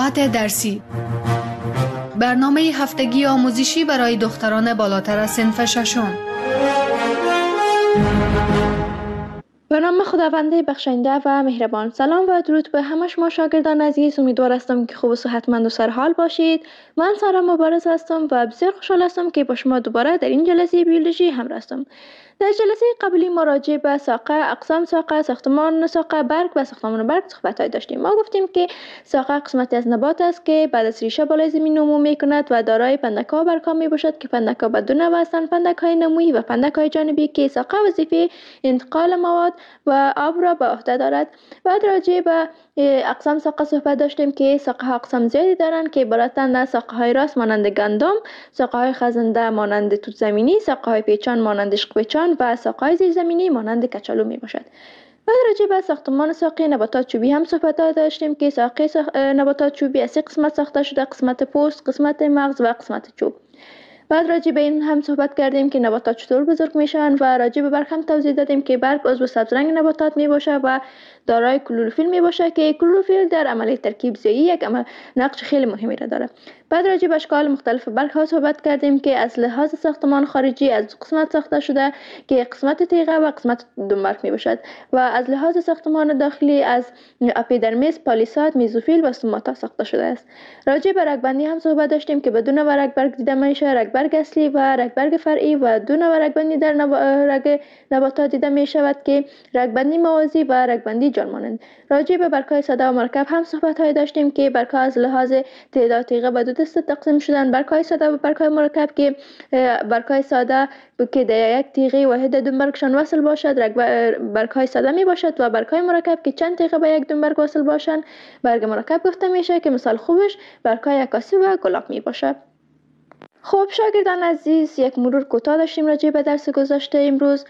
ساعت درسی، برنامه هفتگی آموزشی برای دختران بالاتر از صنف ششم. به نام خداوند بخشنده و مهربان. سلام و درود به همه شما شاگردان عزیز. امیدوار هستم که خوب و صحتمند و سرحال باشید. من سارا مبارز هستم و بسیار خوشحال هستم که با شما دوباره در این جلسه بیولوژی همراه هستم. در جلسه قبلی ما راجع به ساقه، اقسام ساقه، ساختمان ساقه برگ و ساختمان برگ صحبت‌های داشتیم. ما گفتیم که ساقه قسمتی از نبات است که بعد از ریشه بالای زمین نمو می‌کند و دارای پندک‌ها و برگ‌ها میباشد که پندک‌ها به دو نوع هستند: پندک‌های نمویی و پندک‌های جانبی که ساقه وظیفه انتقال مواد و آب را به عهده دارد. بعد راجع به اقسام ساقه صحبت داشتیم که ساقه ها اقسام زیادی دارند که عبارتند از ساقه های راست مانند گندم، ساقه های خزنده مانند توت زمینی، ساقه های پیچان مانند عشق پیچان و ساقه های زیرزمینی مانند کچالو می باشد. بعد راجع به ساختمان ساقه نباتات چوبی هم صحبت داشتیم که ساقه نباتات چوبی از 3 قسمت ساخته شده: قسمت پوست، قسمت مغز و قسمت چوب. بعد راجع به این هم صحبت کردیم که نباتات چطور بزرگ میشن و راجع به برگ هم توضیح دادیم که برگ عضو سبزرنگ نباتات می باشه و دارای کلروفیل می باشه که کلروفیل در عملیه ترکیب زایی یک نقش خیلی مهمی را داره. بعد راجع به اشکال مختلف برگ ها صحبت کردیم که از لحاظ ساختمان خارجی از 2 قسمت ساخته شده که قسمت تیغه و قسمت دنبرگ می باشد و از لحاظ ساختمان داخلی از اپیدرمیس، پالیساد، میزوفیل و سوماتا ساخته شده است. راجع به رگبندی هم صحبت داشتیم که بدون رگبرگ دیده میشه: رگبرگ اصلی و رگبرگ فرعی، و دو نوع رگبندی در رگ نباتات دیده می شود که رگبندی موازی و رگبندی جان مانند. راجع به برگ‌های ساده و مرکب هم صحبت‌های داشتیم که برگ‌ها از لحاظ تعداد تیغه به 2 دسته تقسیم شدن: برگ‌های ساده و برگ‌های مرکب که برگ‌های ساده که در یک تیغه واحد دنبرگشان وصل باشد برگ‌های ساده می باشد و برگ‌های مرکب که چند تیغه به یک دنبرگ وصل باشند برگ مرکب گفته میشه که مثال خوبش برگ‌های عکاسی و گلاب می باشد. خب شاگردان عزیز، یک مرور کوتاه داشتیم راجع به درس گذشته امروز.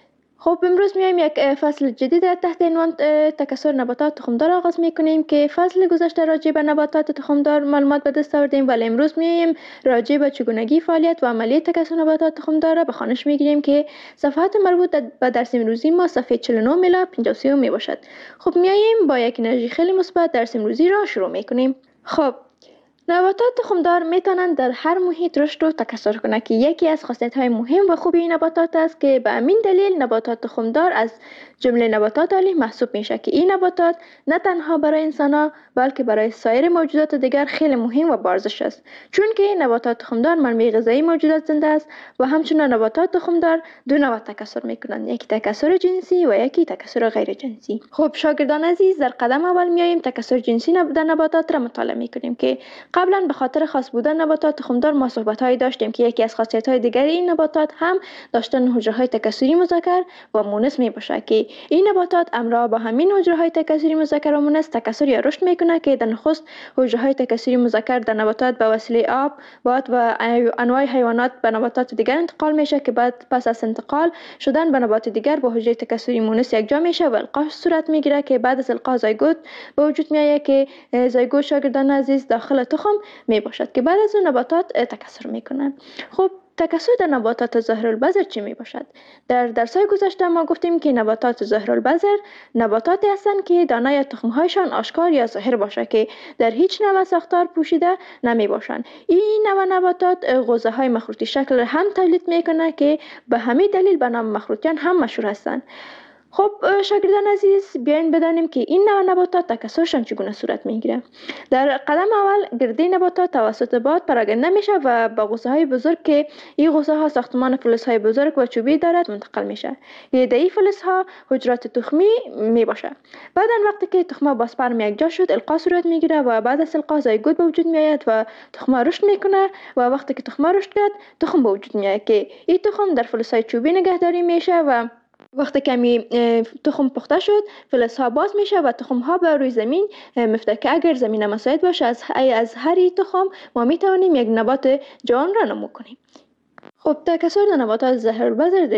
خب امروز میایم یک فصل جدید تحت عنوان تکثر نباتات تخمدار آغاز میکنیم که فصل گذشته راجع به نباتات تخمدار معلومات به دست آوردیم، ولی امروز میایم راجع به چگونگی فعالیت و عملیه تکثر نباتات تخمدار را به خوانش میگیریم که صفحات مربوط به درس امروزی ما صفحه 49 الی 53 می باشد. خب میایم با یک انرژی خیلی مثبت درس امروزی را شروع میکنیم. خب نباتات تخمدار میتونند در هر محیط رشد و تکثر کنند که یکی از خاصیت‌های مهم و خوبی این نباتات است که به همین دلیل نباتات تخمدار از جمله نباتات عالی محسوب میشه که این نباتات نه تنها برای انسان‌ها بلکه برای سایر موجودات دیگر خیلی مهم و بارزش است، چون که نباتات تخمدار منبع غذایی موجودات زنده است و همچنین نباتات تخمدار دو نوع تکثر میکنند: یکی تکثر جنسی و یکی تکثر غیر جنسی. خب شاگردان عزیز، در قدم اول میایم تکثر جنسی در نباتات را مطالعه میکنیم که قبلا به خاطر خاص بودن نباتات تخمدار ما صحبت‌هایی داشتیم که یکی از خاصیت‌های دیگر این نباتات هم داشتن حجره‌های تکثری مذکر و مؤنث میباشد که این نباتات همراه با همین حجره‌های تکثری مذکر و مؤنث تکثر یا رشد میکنه که در نخست حجره‌های تکثری مذکر در نباتات به وسیله آب، باد و انواع حیوانات به نباتات دیگر انتقال میشه که بعد پس از انتقال شدن به نبات دیگر با حجره تکثری مؤنث یکجا میشه و القاح صورت میگیره که بعد از القاح زایگوت به وجود میاد که زایگوت شاگردان عزیز داخل تخم می باشد که بعد از اون نباتات تکثر میکنند. خب تکثر در نباتات ظاهرالبذر چی می باشد؟ در درس‌های گذشته ما گفتیم که نباتات ظاهرالبذر نباتاتی هستند که دانه یا تخم‌هایشان آشکار یا ظاهر باشه که در هیچ نوع ساختار پوشیده نمی باشند. این نوع نباتات غوزه‌های مخروطی شکل هم تولید میکنه که به همین دلیل به نام مخروطیان هم مشهور هستند. خب شاگردان عزیز، بیاین بدانیم که این نوع نباتات تکثرشان چگونه صورت میگیره. در قدم اول گرده نباتات توسط باد پراکنده میشه و با غوزه‌های بزرگ که این غوزه‌ها ساختمان فلزهای بزرگ و چوبی دارد منتقل میشه. گرده این فلزها حجرات تخمی میباشه. بعد وقتی که تخمه با سپرم یکجا شد القاح صورت میگیره و بعد از القاح زایگوت به وجود میآید و تخمه رشد میکنه و وقتی که تخمه رشد کرد تخم به وجود میاد که این تخم در فلزهای چوبی نگهداری میشه و وقتی کمی تخم پخته شد فلزها باز میشه و تخمها به روی زمین میفته که اگر زمین مساعد باشه از هر تخم ما میتوانیم یک نبات جوان را نمو کنیم. خب تکثر نباتات ظاهرالبذر در این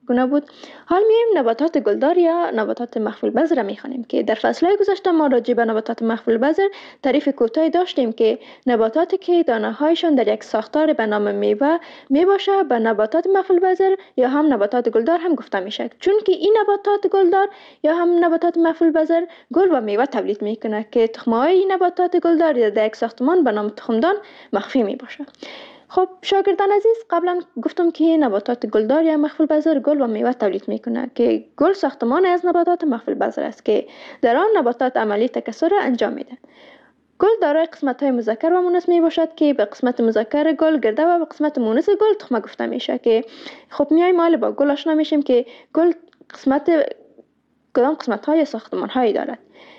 گونه بود. حال میایم نباتات گلدار یا نباتات مخفی البذر را میخوانیم که در فصلهای گذشته ما راجع به نباتات مخفی البذر تعریف کوتاهی داشتیم که نباتاتی که دانه هایشان در یک ساختار به نام میوه میباشه به نباتات مخفی البذر یا هم نباتات گلدار هم گفته میشه، چون که این نباتات گلدار یا هم نباتات مخفی البذر گل و میوه تولید میکنه که تخمهای این نباتات گلدار در یک ساختمان به نام تخمدان مخفی میباشه. خب شاگردان عزیز، قبلا گفتم که نباتات گلدار یا مخفی البذر گل و میوه تولید میکنه که گل ساختمان از نباتات مخفی البذر است که در آن نباتات عملی تکثر را انجام میده. گل دارای قسمت های مذکر و مؤنث می باشد که به قسمت مذکر گل گرده و به قسمت مؤنث گل تخمه گفته میشه که خب میایم حالا با گل آشنا میشیم که گل کدام قسمت های ساختمان هایی دارد.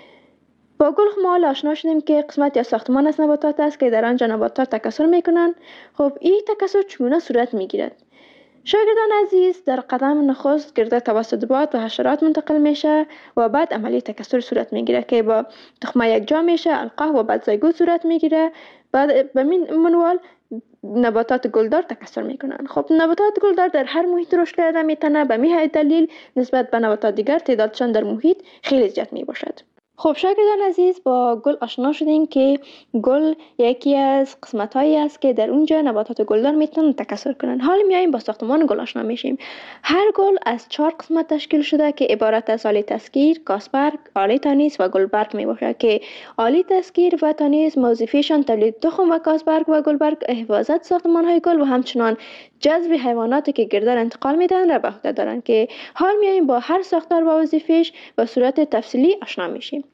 با گل ما آشنا شدیم که قسمت یا ساختمان از نباتات است که در آنجا نباتات تکثر میکنند. خب این تکثر چگونه صورت میگیرد؟ شاگردان عزیز، در قدم نخست گرده توسط باد و حشرات منتقل میشه و بعد عملی تکثر صورت میگیره که با تخمه یک جا میشه، القاح و بعد زایگوت صورت میگیره. بعد به این منوال نباتات گلدار تکثر میکنن. خب نباتات گلدار در هر محیط رشد کرده میتونه، به همین دلیل نسبت به نباتات دیگر تعدادشان در محیط خیلی زیاد میباشد. خب شاگردان عزیز، با گل آشنا شدیم که گل یکی از قسمت‌هایی است که در اونجا نباتات گلدار میتونن تکثر کنن. حالا میایم با ساختمان گل آشنا میشیم. هر گل از 4 قسمت تشکیل شده که عبارت از آله تسکیر، کاسبرگ، آله تانیس و گلبرگ میباشه که آله تسکیر و تانیس وظیفه‌شان تولید تخم و کاسبرگ و گلبرگ حفاظت ساختمان‌های گل و همچنان جذب حیواناتی که گردر انتقال میدن را به عهده دارند که حال میایم با هر ساختار و وظیفه‌اش به صورت تفصیلی آشنا میشیم.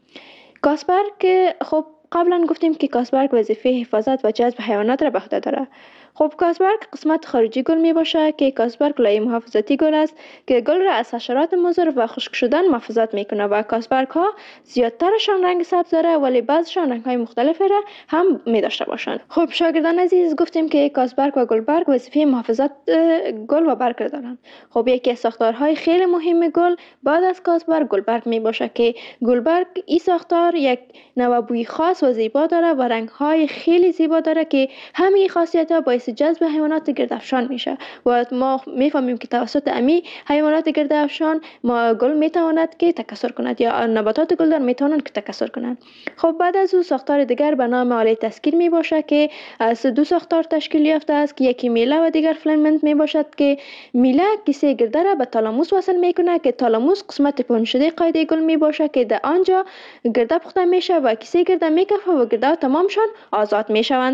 کاسبرگ، خب قبلا گفتیم که کاسبرگ وظیفه حفاظت و جذب حیوانات را به عهده داره. خب کاسبرگ قسمت خارجی گل می باشه که کاسبرگ لایه محافظتی گل است که گل را از حشرات مضر و خشک شدن محافظت میکنه و کاسبرگ ها زیادترشان رنگ سبز داره ولی بعضشان رنگ های مختلفی را هم می داشته باشند. خب شاگردان عزیز، گفتیم که کاسبرگ و گلبرگ وظیفه محافظت گل و برگ دارند. خب یکی از ساختارهای خیلی مهم گل بعد از کاسبرگ گلبرگ می باشه که گلبرگ این ساختار یک نوع بوی خاص و زیبا داره و رنگ های خیلی زیبا داره که همین خاصیت ها باعث جذب حیوانات گردافشان میشه و ما میفهمیم که توسط امی حیوانات گردافشان ما گل میتواند که تکثر کند یا نباتات گلدار میتوانند که تکثر کنند. خب بعد از او ساختار دیگر به نام آله تسکیر می باشه که از 2 ساختار تشکیل یافته است که یکی میله و دیگر فیلامنت می باشد که میله کیسه گرده را به تالاموس وصل میکنه که تالاموس قسمت پنجشده قاعده گل می باشه که در آنجا گرده پخته میشه و کیسه گرده میکفه و گرده تمامشان آزاد میشوند.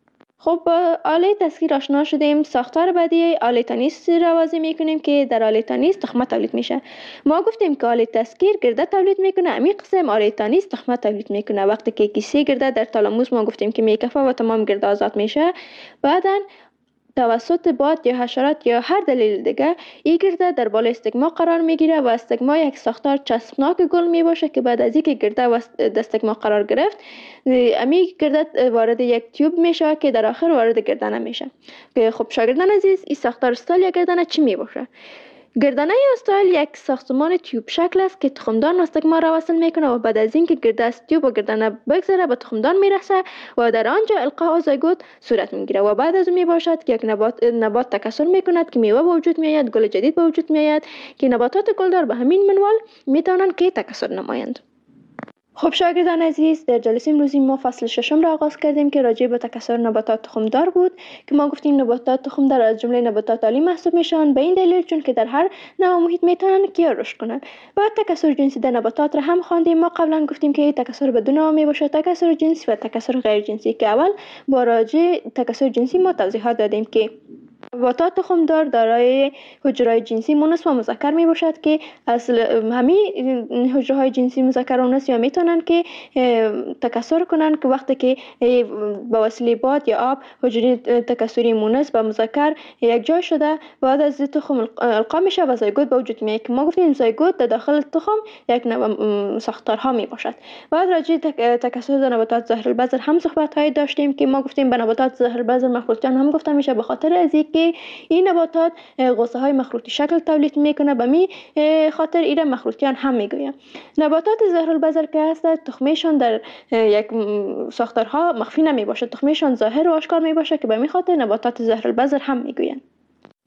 خب با آله تسکیر آشنا شدیم. ساختار بعدی آله تانیس را واضح میکنیم که در آله تانیس تخمه تولید میشه. ما گفتیم که آله تسکیر گرده تولید میکنه، امی قسم آله تانیس تخمه تولید میکنه. وقتی که کیسه گرده در تالاموس ما گفتیم که میکفه و تمام گرده آزاد میشه، بعدن توسط باد یا حشرات یا هر دلیل دیگه این گرده در بالای استگما قرار میگیره و استگما یک ساختار چسبناک گل می باشه که بعد از اینکه گرده و استگما قرار گرفت امی گرده وارد یک تیوب میشه که در آخر وارد گردنه میشه. که خب شاگردان عزیز، این ساختار استایل یا گردنه چی می باشه؟ گردنه استایل یک ساختمان تیوب شکل است که تخمدان و استگما را وصل میکنه و بعد از اینکه گرده از تیوب و گردنه بگذره به تخمدان میرسه و در آنجا القاح و زایگوت صورت میگیره و بعد از اون میباشد که یک نبات تکثر میکند که میوه به وجود میآید، گل جدید به وجود میآید که نباتات گلدار به همین منوال میتونن که تکثر نمایند. خب شاگردان عزیز، در جلسه امروزی ما فصل 6 را آغاز کردیم که راجع به تکثر نباتات تخمدار بود که ما گفتیم نباتات تخمدار از جمله نباتات عالی محسوب میشن به این دلیل چون که در هر نوع محیط میتونن که رشد کنن. بعد تکثر جنسی در نباتات را هم خواندیم. ما قبلا گفتیم که تکثر به 2 نوع میباشه، تکثر جنسی و تکثر غیر جنسی که اول با راجع تکثر جنسی ما توضیحات دادیم که نباتات تخمدار دارای حجره‌های جنسی مؤنث و مذکر می باشد که اصل همین حجره‌های جنسی مذکر و مؤنث یا میتونن که تکثر کنن که وقتی که با وسیله باد یا آب حجره تکثری مؤنث و مذکر یک جای شده بعد از تخم القا میشه و زایگوت به وجود میاد که ما گفتیم زایگوت در داخل تخم یک ساختارها می باشد. بعد راجع تکثر در نباتات ظاهر البذر هم صحبت‌های داشتیم که ما گفتیم به نباتات ظاهر البذر مخروطیان هم گفته میشه به خاطر از که این نباتات غصه های مخروطی شکل تولید میکنه، به می خاطر ایره مخروطیان هم میگویم. نباتات ظاهر البذر که هست تخمشان در یک ساختارها مخفی نمی باشه، تخمشان ظاهر و آشکار می باشه که به می خاطر نباتات ظاهر البذر هم میگوین.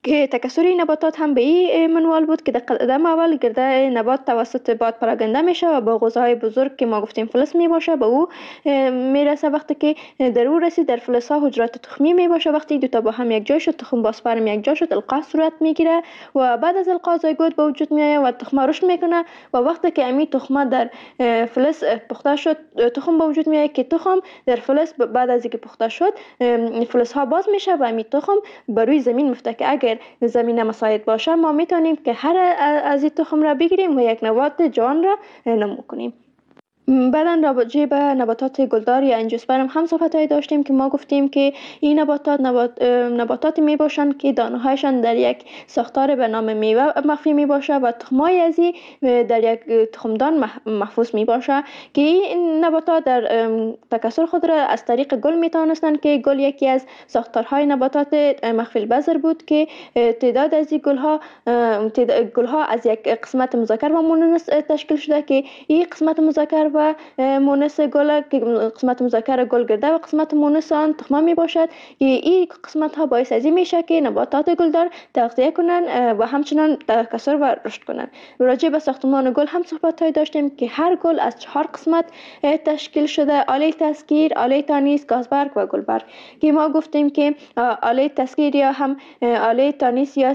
که تکثر این نباتات هم به این منوال بود که در قدم اول گرده نبات توسط باد پراگنده میشه و با غوزهای بزرگ که ما گفتیم فلز می باشه به او میرسه. وقتی که در او رسید در فلز ها حجرات تخمی می باشه. وقتی دو تا با هم یک جای شد، تخم با اسپرم یک جای شد، القاح صورت میگیره و بعد از القاح زایگوت به وجود میاد و تخم رشد میکنه و وقتی که امی تخم در فلز پخته شد تخم به وجود میاد که تخم در فلز بعد از اینکه پخته شد فلز ها باز میشه و امی تخم بر روی زمین میفته که اگر زمین مساعد باشه ما میتونیم که هر از این تخم را بگیریم و یک نبات جوان را نمو کنیم. بعدا راجع به نباتات گلدار یا انجیوسپرم هم صحبت‌هایی داشتیم که ما گفتیم که این نباتات می باشند که دانه‌هایشان در یک ساختار به نام میوه مخفی می باشه و تخمای از این در یک تخمدان محفوظ می باشه که این نباتات در تکثر خود را از طریق گل می توانستند که گل یکی از ساختارهای نباتات مخفی البذر بود که تعداد از این گلها از یک قسمت مذکر و مؤنث تشکیل شده که این قسمت مذکر و مؤنث گل که قسمت مذکر گل گرده و قسمت مؤنث آن تخمه می باشد که این قسمت ها باعث از این میشه که نباتات گلدار تغذیه کنن و همچنان تکثر و رشد کنن. راجع به ساختمان گل هم صحبت های داشتیم که هر گل از 4 قسمت تشکیل شده: آله تسکیر، آله تانیس، گازبرگ و گلبرگ که ما گفتیم که آله تسکیر یا هم آله تانیس یا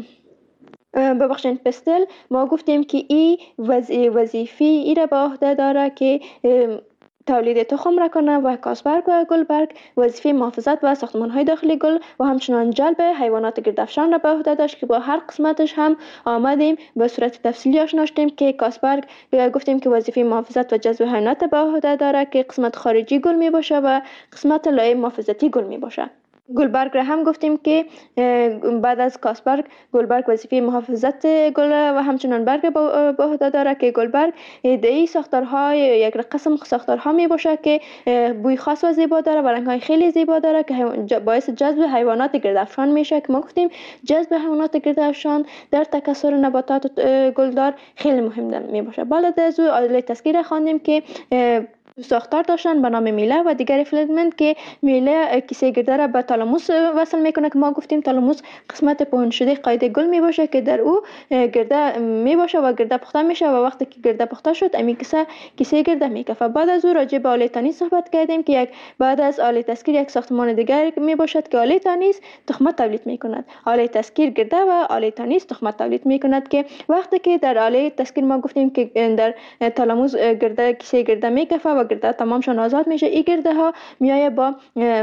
پستل ما گفتیم که این وظیفه ای را به عهده داره که تولید تخم را کنه و گازبرگ و گلبرگ وظیفه محافظت و ساختمان های داخلی گل و همچنان جلب حیوانات گردافشان را به عهده داشت که با هر قسمتش هم آمدیم به صورت تفصیلی آشنا شدیم که گازبرگ گفتیم که وظیفه محافظت و جذب حیوانات به عهده داره که قسمت خارجی گل می باشه و قسمت لایه محافظتی گل می باشه. گلبرگ را هم گفتیم که بعد از گازبرگ گلبرگ وظیفه محافظت گل و همچنان برگ به عهده داره که گلبرگ این ساختارهای یک قسم ساختارها می باشه که بوی خاص و زیبا داره و رنگ‌های خیلی زیبا داره که باعث جذب حیوانات گردافشان میشه که ما گفتیم جذب حیوانات گردافشان در تکثر نباتات گلدار خیلی مهم می باشه. بعد از او آله تسکیر خواندیم که ساختار داشتن به نام میله و دیگر فیلمنت که میله کیسه گرده را به تالاموس وصل میکنه که ما گفتیم تالاموس قسمت پهن شده قاعده گل می باشه که در او گرده می باشه و گرده پخته میشه و وقتی که گرده پخته شد امی کیسه گرده میکفه. بعد از او راجع به آله تانیس صحبت کردیم که بعد از آله تسکیر یک ساختمان دیگر می باشد که آله تانیس تخمه تولید میکند. آله تسکیر گرده و آله تانیس تخمه تولید میکند که وقتی که در آله تسکیر ما گفتیم که در تالاموس گرده کیسه گرده میکفه و گرده تمامشان آزاد میشه. این گرده ها میایه با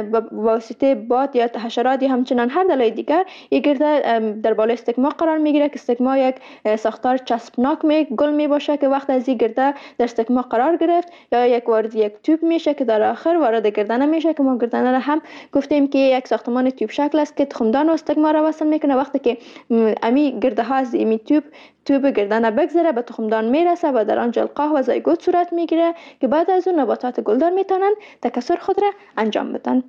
واسطه باد یا حشرات یا همچنان هر دلایل دیگر این گرده در بالای استکما قرار میگیره که استکما یک ساختار چسبناک گل می باشه که وقت از این گرده در استکما قرار گرفت یا یک وارد یک توب میشه که در آخر وارد گردنه میشه که ما گردنه را هم گفتیم که یک ساختمان توپ شکل است که تخمدان و استکما را وصل میکنه. وقتی که امی گرده ها از این توب گردنه بگذره به تخمدان میرسه و در آنجا القاح و زایگوت صورت میگیره که بعد از اون نباتات گلدار میتونن تکثر خود را انجام بدن.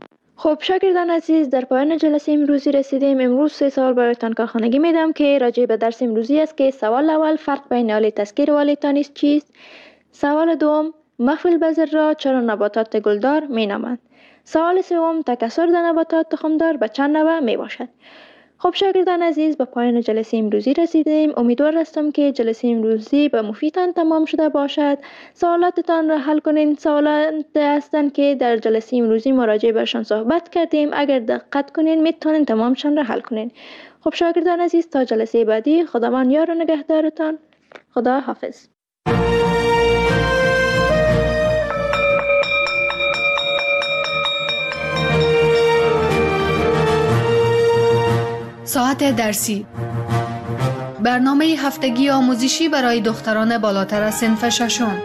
خب شاگردان عزیز، در پایان جلسه امروزی رسیدیم. امروز 3 سوال برایتان کارخانگی میدم که راجع به درس امروزی است که سوال اول فرق بین آله تسکیر و آله تانیس چیست؟ سوال دوم مخفی البذر را چرا نباتات گلدار مینامند؟ سوال سوم تکثر در نباتات تخمدار به چند نوع می باشد؟ خب شاگردان عزیز، به پایان جلسه امروزی رسیدیم. امیدوار هستم که جلسه امروزی به مفیدتان تمام شده باشد. سوالاتتان را حل کنین. سوالات هستند که در جلسه امروزی مراجعه برشان صحبت کردیم. اگر دقت کنین میتونین تمامشان را حل کنین. خب شاگردان عزیز، تا جلسه بعدی خداوند یار و نگهدارتان. خدا حافظ. ساعت درسی، برنامه هفتگی آموزشی برای دختران بالاتر از صنف ششم.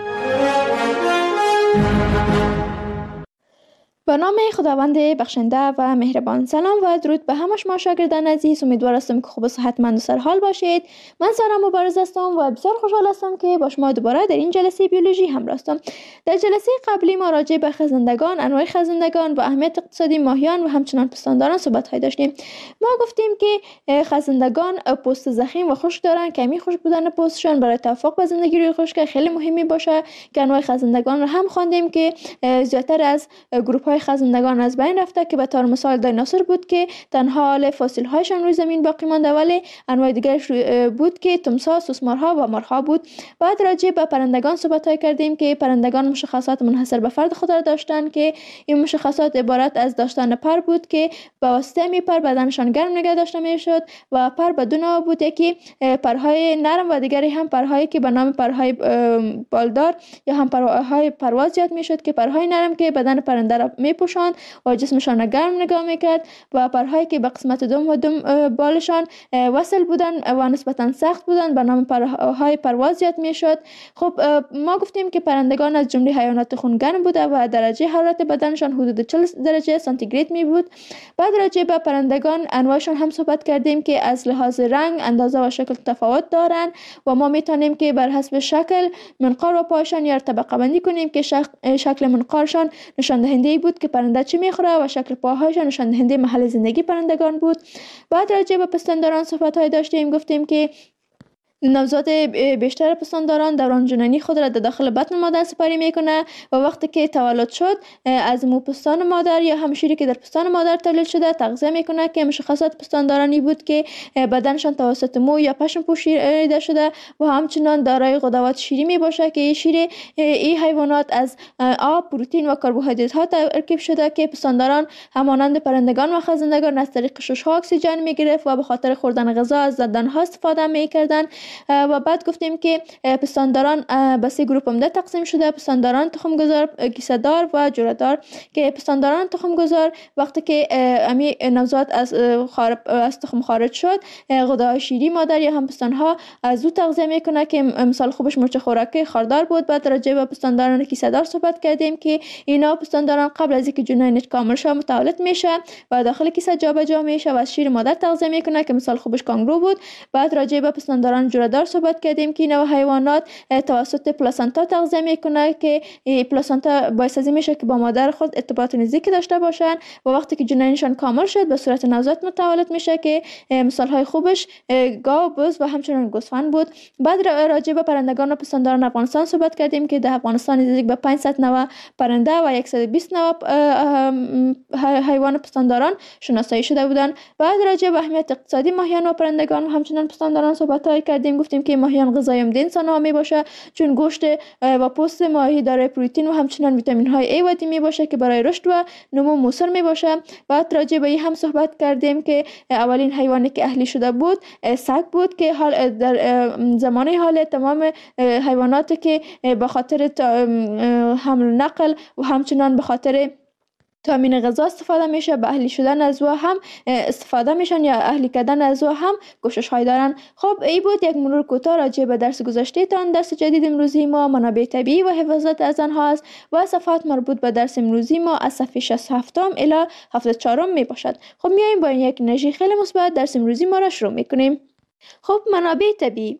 به نام خداوند بخشنده و مهربان. سلام و درود به همه شما شاگردان عزیز. امیدوار هستم که خوب و صحتمند و سرحال باشید. من سارا مبارز هستم و بسیار خوشحال هستم که با شما دوباره در این جلسه بیولوژی همراه هستم. در جلسه قبلی ما راجع به خزندگان، انواع خزندگان و اهمیت اقتصادی ماهیان و همچنان پستانداران صحبت داشتیم. ما گفتیم که خزندگان پوست ضخیم و خشک دارند که همین خشک بودن پوستشان برای توافق با زندگی روی خشک خیلی مهمی باشه که انواع خزندگان رو هم خواندیم که زیاتر از گروه پارک‌های خزندگان از بین رفته که به طور مثال دایناسور بود که تنها حال فسیل هایشان روی زمین باقی مانده، ولی انواع دیگرش بود که تمساح، سوسمارها و مارها بود. بعد راجع به پرندگان صحبت کردیم که پرندگان مشخصات منحصر به فرد خود را داشتند که این مشخصات عبارت از داشتن پر بود که به واسطه می پر بدنشان گرم نگه داشته میشد و پر به دو نوع بود، یکی پرهای نرم و دیگری هم پرهایی که به نام پرهای بالدار یا هم پرهای پرواز یاد میشد که پرهای نرم که بدن پرنده را میپوشاند و جسمشان را گرم نگاه میکرد و پرهایی که به قسمت دم و دم بالشان وصل بودند و نسبتا سخت بودند به نام پرهای پرواز یاد میشد. خب ما گفتیم که پرندگان از جمله حیوانات خونگرم بوده و درجه حرارت بدنشان حدود 40 درجه سانتیگراد می بود. بعد راجع به پرندگان انواعشان هم صحبت کردیم که از لحاظ رنگ، اندازه و شکل تفاوت دارند و ما میتونیم که بر حسب شکل منقار و پایشان یا طبقه بندی کنیم که شکل منقارشان نشان دهنده بود که پرنده چی میخوره و شکل پاهایشان نشان دهنده محل زندگی پرندگان بود. بعد راجع به پستانداران صحبت های داشتیم، گفتیم که نوزاد بیشتر پستانداران دوران جنینی خود را در داخل بطن مادر سپری میکنه و وقتی که تولد شد از مو پستان مادر یا هم شیری که در پستان مادر تولید شده تغذیه میکنه که مشخصات پستاندارانی بود که بدنشان توسط مو یا پشم پوشیده شده و همچنان دارای غدوات شیری می باشه که این حیوانات از آب، پروتئین و کربوهیدرات ها ترکیب شده که پستانداران همانند پرندگان و خزندگان از طریق شش ها اکسیژن میگرفت و به خاطر خوردن غذا از دندانها استفاده میکردند. و بعد گفتیم که پستانداران به 3 گروه عمده تقسیم شده: پستانداران تخمگذار، کیسه‌دار و جره‌دار. که پستانداران تخمگذار وقتی که امی نوزاد از تخم خارج شد، غده‌های شیری مادر یا هم پستانها از او تغذیه میکنه که مثال خوبش مرچ خوراکی خاردار بود. بعد راجع به پستانداران کیسه‌دار صحبت کردیم که اینا پستانداران قبل از اینکه جنینش کامل شه متولد میشه و داخل کیسه جابجا میشه و از شیر مادر تغذیه میکنه که مثال خوبش کانگرو بود. بعد راجع به پستانداران جره‌دار صحبت کردیم که اینا حیوانات توسط پلاسنتا تغذیه میکنه که پلاسنتا باعث میشه که با مادر خود ارتباط نزدیکی داشته باشن و وقتی که جنینشان کامل شد به صورت نوزاد متولد میشه که مثال های خوبش گاو، بز و همچنین گوسفند بود. بعد راجع به پرندگان و پستانداران افغانستان صحبت کردیم که در افغانستان نزدیک به 500 نوع پرنده و 120 نوع حیوان پستانداران شناسایی شده بودند. بعد راجع به اهمیت اقتصادی ماهیان و پرندگان و همچنین پستانداران صحبت کردیم. گفتیم که ماهیان غذای عمده انسان‌ها می باشه چون گوشت و پوست ماهی دارای پروتئین و همچنین ویتامین های A و D می باشه که برای رشد و نمو موثر می باشه. بعد راجع به این هم صحبت کردیم که اولین حیوانی که اهلی شده بود سگ بود که در زمانه حال تمام حیواناتی که به خاطر حمل نقل و همچنین به خاطر تامین غذا استفاده میشه به اهلی شدن از او هم استفاده میشن یا اهلی کردن از او هم کوشش های دارن. خب این بود یک مرور کوتاه راجع به درس گذشته تان. درس جدید امروزی ما منابع طبیعی و حفاظت از آنها است و صفحات مربوط به درس امروزی ما از صفحه 67 الی 74 می باشد. خب میایم با یک انرژی خیلی مثبت درس امروزی ما را شروع میکنیم. خب منابع طبیعی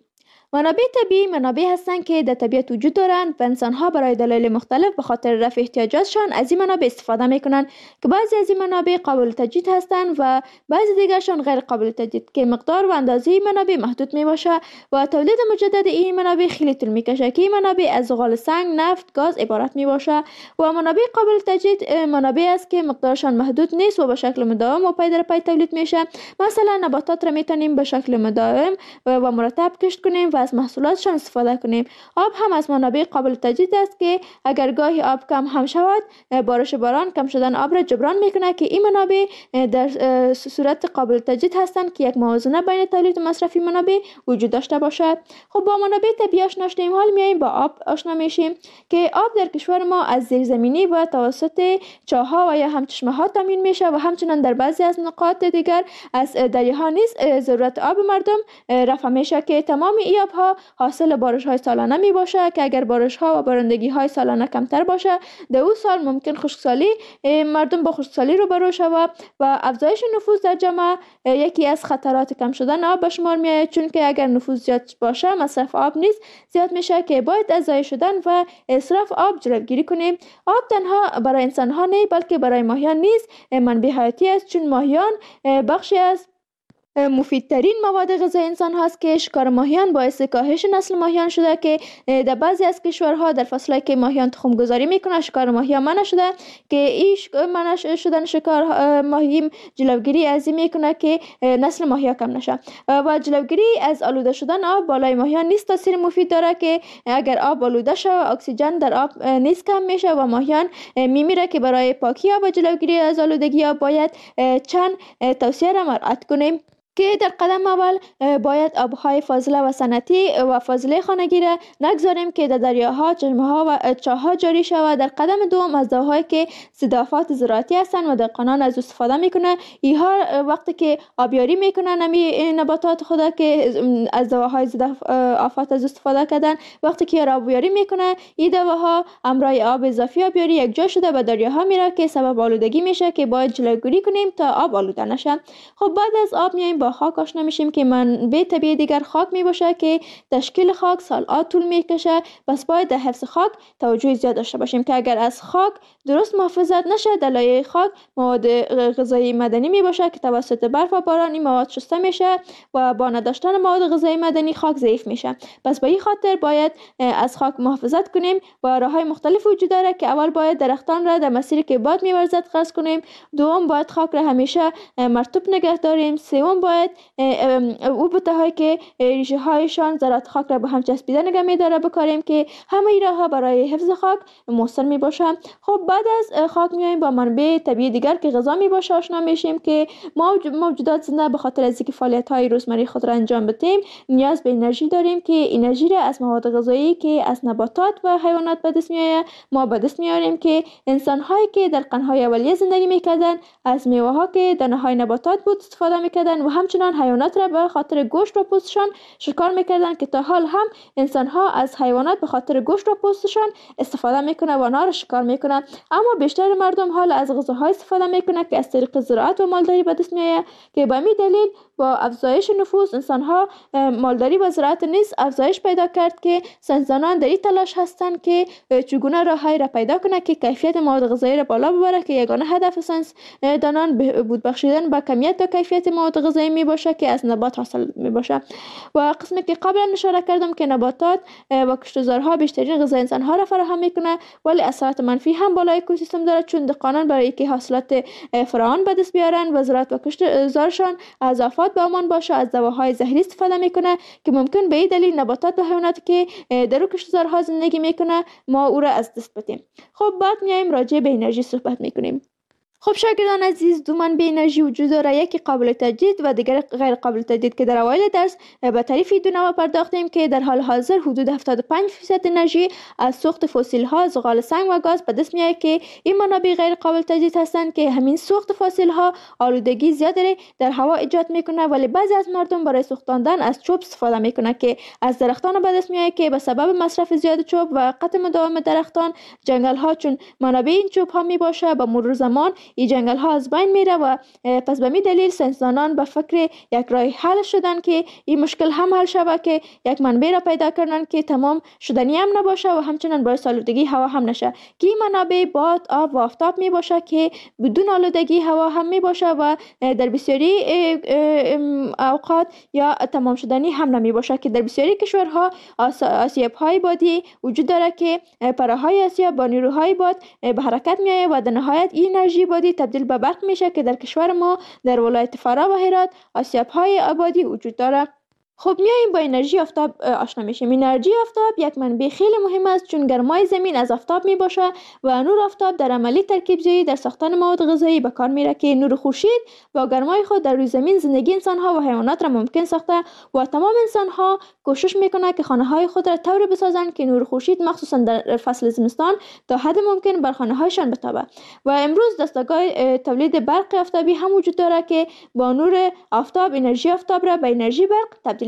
منابع هستند که در طبیعت وجود دارند و انسان‌ها برای دلایل مختلف به خاطر رفع احتیاجاتشان از این منابع استفاده می‌کنند که بعضی از این منابع قابل تجدید هستند و بعضی دیگرشان غیر قابل تجدید که مقدار و اندازه منابع محدود میباشه و تولید مجدد این منابع خیلی طول میکشه که این منابع از زغال سنگ، نفت، گاز عبارت میباشه و منابع قابل تجدید منابع است که مقدارشان محدود نیست و به شکل مداوم و پی در پی تولید میشه. مثلا نباتات را میتونیم به شکل مداوم و مرتب کشت کنیم و از محصولاتشان استفاده کنیم. آب هم از منابع قابل تجدید است که اگر گاهی آب کم هم شود، بارش باران کم شدن آب را جبران میکنه که این منابع در صورت قابل تجدید هستند که یک موازنه بین تولید و مصرف منابع وجود داشته باشد. خب با منابع طبیعی آشنا شدیم، حال میایم با آب آشنا میشیم که آب در کشور ما از زیرزمینی و توسط چاه‌ها و یا هم چشمه‌ها تامین میشه و همچنین در بعضی از نقاط دیگر از دریاها نیز ضرورت آب مردم رفع میشه که تمام این آبها حاصل بارش‌های سالانه می باشه که اگر بارش‌ها و بارندگی‌های سالانه کمتر باشه در اون سال ممکن خشکسالی مردم با خشکسالی روبرو شود و افزایش نفوذ در جامعه یکی از خطرات کم شدن آب به شمار میاد، چون که اگر نفوذ زیاد باشه مصرف آب نیز زیاد میشه که باید از ضایع شدن و اسراف آب جلوگیری کنیم. آب تنها برای انسان‌ها نه بلکه برای ماهیان نیز منبع حیاتی است، چون ماهیان بخشی از مفیدترین مواد غذایی انسان هاست که شکار ماهیان باعث کاهش نسل ماهیان شده که در بعضی از کشورها در فصلی که ماهیان تخم گذاری میکنه شکار ماهیان منع شده که این منع شدن شکار ماهی جلوگیری از این میکنه که نسل ماهیان کم نشه و جلوگیری از آلوده شدن آب بالای ماهیان نیست تاثیر مفید داره که اگر آب آلوده شه اکسیژن در آب نیست کم میشه و ماهیان میمیره که برای پاکی آب و جلوگیری از آلودگی آب باید چند توصیه را مراعات کنیم که در قدم اول باید آبهای فاضله و صنعتی و فاضله خانگی را نگذاریم که در دریاها، چشمه‌ها و چاه‌ها جاری شود. در قدم دوم از دواهایی که ضد آفات زراعتی هستند و دهقانان از استفاده میکنه اینها وقتی که آبیاری میکنن نباتات خدا که از دواهای ضد آفات از استفاده کردن وقتی که آبیاری میکنه این دواها همراه آب اضافی آبیاری یک جا شده به دریاها میره که سبب آلودگی میشه که باید جلوگیری کنیم تا آب آلوده نشه. خب بعد از آب میایم با خاک آشنا میشیم که منبع طبیعی دیگر خاک میباشه که تشکیل خاک سال‌ها طول میکشه. پس باید در حفظ خاک توجه زیاد داشته باشیم که اگر از خاک درست محافظت نشه در لایه خاک مواد غذایی معدنی میباشه که توسط برف و باران این مواد شسته میشه و با نداشتن مواد غذایی معدنی خاک ضعیف میشه. پس به این خاطر باید از خاک محافظت کنیم و راههای مختلف وجود داره که اول باید درختان را در مسیری که باد میورزد قطع کنیم. دوم باید خاک را همیشه مرطوب نگه داریم. سوم باید او بوتهایی که ریشه هایشان ذرات خاک را به هم چسبیده نگه میداره بکاریم که همه این راه ها برای حفظ خاک مؤثر می باشه. خب بعد از خاک میایم با منبع طبیعی دیگر که غذا می باشه آشنا میشیم که ما موجودات زنده به خاطر از اینکه فعالیت های روزمره خود را انجام بدیم نیاز به انرژی داریم که انرژی را از مواد غذایی که از نباتات و حیوانات به دست میآید ما به دست میاریم که انسان هایی که در قرن های اولیه زندگی میکردن از میوه ها که دانه های نباتات بود استفاده میکردن و همچنان حیوانات را به خاطر گوشت و پوستشان شکار میکردن که تا حال هم انسان ها از حیوانات به خاطر گوشت و پوستشان استفاده میکنه و آنها را شکار میکنه. اما بیشتر مردم حال از غذاهای استفاده میکنه که از طریق زراعت و مالداری به دست میآید که به همین دلیل با افزایش نفوس انسان ها مالداری و زراعت نیز افزایش پیدا کرد که ساینسدانان در این تلاش هستند که چگونه راههایی را پیدا کنند که کیفیت مواد غذایی را بالا ببره که یگانه هدف ساینسدانان بهبود بخشیدن به کمیت و کیفیت مواد غذایی می باشه که از نبات حاصل می باشه. و قسمی که قبلا اشاره کردم که نباتات و کشتزارها بیشترین غذای انسان ها را فراهم میکنه ولی اثرات منفی هم بالای اکوسیستم داره چون دهقانان برای اینکه حاصلات فراوان به دست بیارن و زراعت و کشتزارشان از آفات به امان باشه از دواهای زهری استفاده میکنه که ممکن به این دلیل نباتات و حیواناتی که در کشتزارها زندگی میکنه ما او را از دست بدیم. خب بعد میایم راجع به انرژی صحبت میکنیم. خب شاگردان عزیز دو منبع انرژی وجود داره یکی قابل تجدید و دیگر غیر قابل تجدید که در اوایل درس به تعریف دو نوع پرداختیم که در حال حاضر حدود 75% انرژی از سوخت فسیل ها زغال سنگ و گاز به دست میاد که این منابع غیر قابل تجدید هستند که همین سوخت فسیل ها آلودگی زیادی در هوا ایجاد میکنه ولی بعضی از مردم برای سوختاندن از چوب استفاده میکنه که از درختان به دست میاد که به سبب مصرف زیاد چوب و قطع مداوم درختان جنگل ها چون منابع این چوب ها می باشه با مرور زمان این جنگل ها از بین میره و پس به می دلیل ساینسدانان به فکر یک راه حل شدن که این مشکل هم حل شود که یک منبع را پیدا کردن که تمام شدنی هم نباشه و همچنان باعث آلودگی هوا هم نشه که این منابع باد آب و آفتاب می باشه که بدون آلودگی هوا هم می باشه و در بسیاری اوقات یا تمام شدنی هم نمی باشه که در بسیاری کشورها آسیاب های بادی وجود داره که پرههای آسیاب با نیروهای باد به حرکت می آید و در نهایت این انرژی بادی تبدیل به برق میشه که در کشور ما در ولایت فرا و هرات آسیاب های آبادی وجود داره. خب میایم با انرژی آفتاب آشنا میشیم. انرژی آفتاب یک منبع خیلی مهم است چون گرمای زمین از آفتاب می باشه و نور آفتاب در عملی ترکیب‌زایی در ساختن مواد غذایی به کار میره که نور خورشید با گرمای خود در روی زمین زندگی انسان ها و حیوانات را ممکن ساخته و تمام انسان ها کوشش میکنه که خانه های خود را طوری بسازند که نور خورشید مخصوصا در فصل زمستان تا حد ممکن بر خانه هایشان بتابه. و امروز دستگاه تولید برق آفتابی هم وجود داره که با نور آفتاب انرژی آفتاب را به انرژی برق تبدیل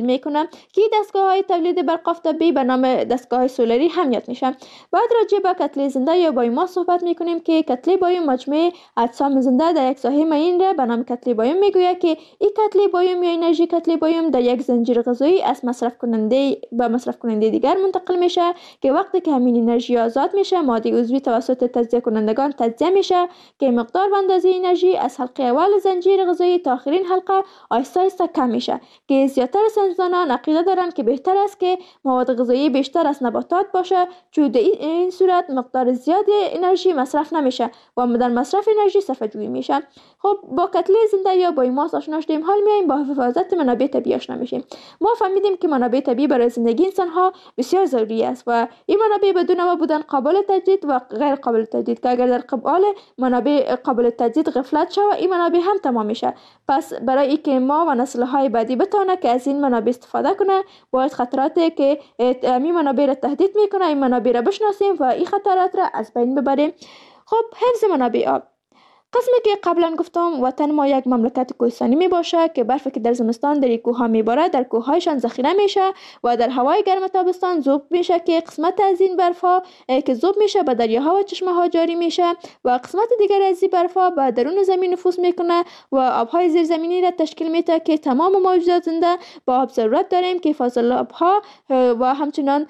تولید میکنه که دستگاه های تولید برق آفتابی به نام دستگاه های سولری هم یاد میشه. بعد راجع به کتله زنده یا بایوماس صحبت میکنیم که کتله بایوم مجموعه اجسام زنده در یک ساحه معین را به نام کتله بایوم میگوید که این کتله بایوم یا انرژی کتله بایوم در یک زنجیر غذایی از مصرف کننده به مصرف کننده دیگر منتقل میشه که وقتی که همین انرژی آزاد میشه ماده عضوی توسط تجزیه کنندگان تجزیه میشه که مقدار و اندازه انرژی از حلقه اول زنجیر غذایی تا آخرین حلقه آهسته آهسته کم میشه که زیاتر ساینسدانان عقیده دارند که بهتر است که مواد غذایی بیشتر از نباتات باشه چون در این صورت مقدار زیاد انرژی مصرف نمیشه و در مصرف انرژی صرفه جویی میشه. خب با کتله زنده یا بایوماس آشنا شدیم، حال میایم با حفاظت منابع طبیعی آشنا میشیم. ما فهمیدیم که منابع طبیعی برای زندگی انسان ها بسیار ضروری است و این منابع بدون ما بودن قابل تجدید و غیر قابل تجدید که اگر در قبال منابع قابل تجدید غفلت شود این منابع هم تمام میشه. پس برای اینکه ما و نسل های بعدی بتونه که از این منابع استفاده کنه باید خطراتی که این منابع را تهدید میکنه این منابع را بشناسیم و این خطرات را از بین ببریم. خب حفظ منابع آب. قسمی که قبلا گفتم وطن ما یک مملکت کوهستانی می باشه که برفی که در زمستان در کوه ها می باره در کوه هایشان ذخیره میشه و در هوای گرم تابستان ذوب میشه که قسمت از این برف ها که ذوب میشه به دریاها و چشمه ها جاری میشه و قسمت دیگر از این برف ها به درون زمین نفوذ میکنه و آبهای زیرزمینی را تشکیل میده که تمام موجودات زنده با آب ضرورت داریم که فاضل آبها و همچنان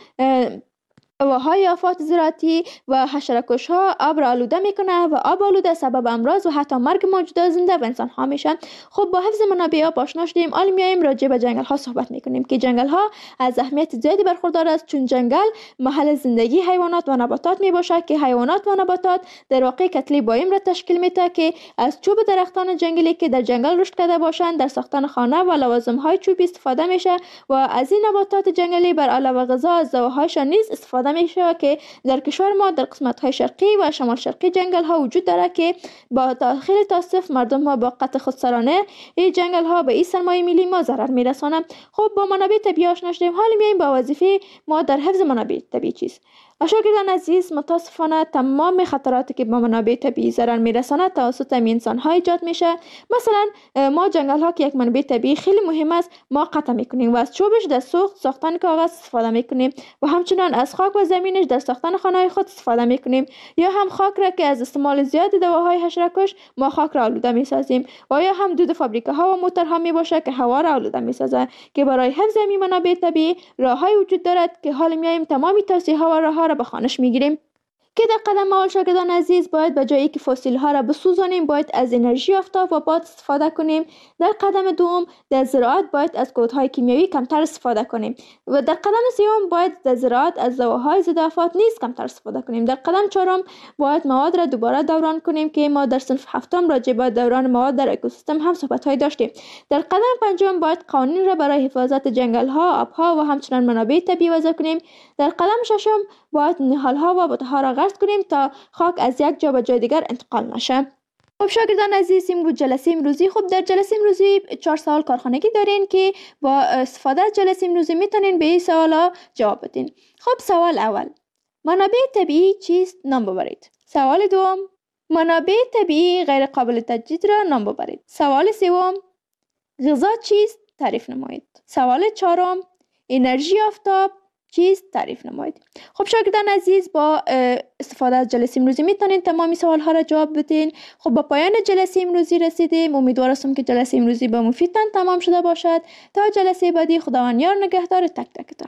هواهای آفات زراعتی و حشره‌کش ها آب را آلوده میکنه و آب آلوده سبب امراض و حتی مرگ موجودات زنده و انسان ها میشه. خب با حفظ منابع آب آشنا شدیم، حالا میایم راجع به جنگل ها صحبت میکنیم که جنگل ها از اهمیت زیادی برخوردار است چون جنگل محل زندگی حیوانات و نباتات میباشه که حیوانات و نباتات در واقع کتله بایوم را تشکیل میده که از چوب درختان جنگلی که در جنگل رشد کرده باشند در ساختن خانه و لوازم های چوبی استفاده میشه و از این نباتات جنگلی بر علاوه غذا از زوهایشان نیز استفاده میشه که در کشور ما در قسمت های شرقی و شمال شرقی جنگل ها وجود داره که با خیلی تاسف مردم ها با قطع خودسرانه این جنگل ها به این سرمایه ملی ما ضرر میرسانه. خب با منابع طبیعی آشنا شدیم، حالا میایم با وظیفه ما در حفظ منابع طبیعی چیست. شاگردان عزیز، متاسفانه تمام خطراتی که با منابع طبیعی ضرر میرسانه توسط انسان ها ایجاد میشه. مثلا ما جنگل ها که یک منبع طبیعی خیلی مهم است ما قطع میکنیم و از چوبش در ساختن کاغذ استفاده میکنیم و همچنان از خاک و زمینش در ساختن خانه های خود استفاده میکنیم یا هم خاک را که از استعمال زیاد دواهای حشره‌کش ما خاک را آلوده میسازیم و یا هم دود فابریکه ها و موتورها میباشه که هوا را آلوده میسازه که برای حفظ این منابع طبیعی راههای وجود دارد که حالا میایم تمامی توصیه ها و راهها را به خوانش میگیریم. که در قدم اول شاگردان عزیز باید به جایی که فسیل ها را بسوزانیم باید از انرژی آفتاب و باد استفاده کنیم. در قدم دوم در زراعت باید از کودهای کیمیایی کمتر استفاده کنیم و در قدم سوم باید در زراعت از دواهای ضد آفات نیز کمتر استفاده کنیم. در قدم چهارم باید مواد را دوباره دوران کنیم که ما در صنف هفتم راجع به دوران مواد در اکوسیستم هم صحبت های داشتیم. در قدم پنجم باید قوانین را برای حفاظت جنگل ها، آبها و همچنان منابع طبیعی وضع کنیم. در قدم ششم باید نهال ها و بوته ها را غرس کنیم تا خاک از یک جا به جای دیگر انتقال نشه. خب شاگردان عزیز، امروز جلسه امروزی در جلسه امروزی 4 سوال کارخانگی دارین که با استفاده از جلسه امروزی میتونین به این سوالا جواب بدین. خب سوال اول، منابع طبیعی چیست؟ نام ببرید. سوال دوم، منابع طبیعی غیر قابل تجدید را نام ببرید. سوال سوم، غذا چیست؟ تعریف نمایید. سوال چهارم، انرژی آفتاب چیست؟ تعریف نمایید. خب شاگردان عزیز، با استفاده از جلسه امروزی میتونین تمامی سوال ها را جواب بدین. خب با پایان جلسه امروزی رسیدیم. امیدوارم که جلسه امروزی به مفیدتان تمام شده باشد. تا جلسه بعدی خداوند یار نگهدار تک تکتان.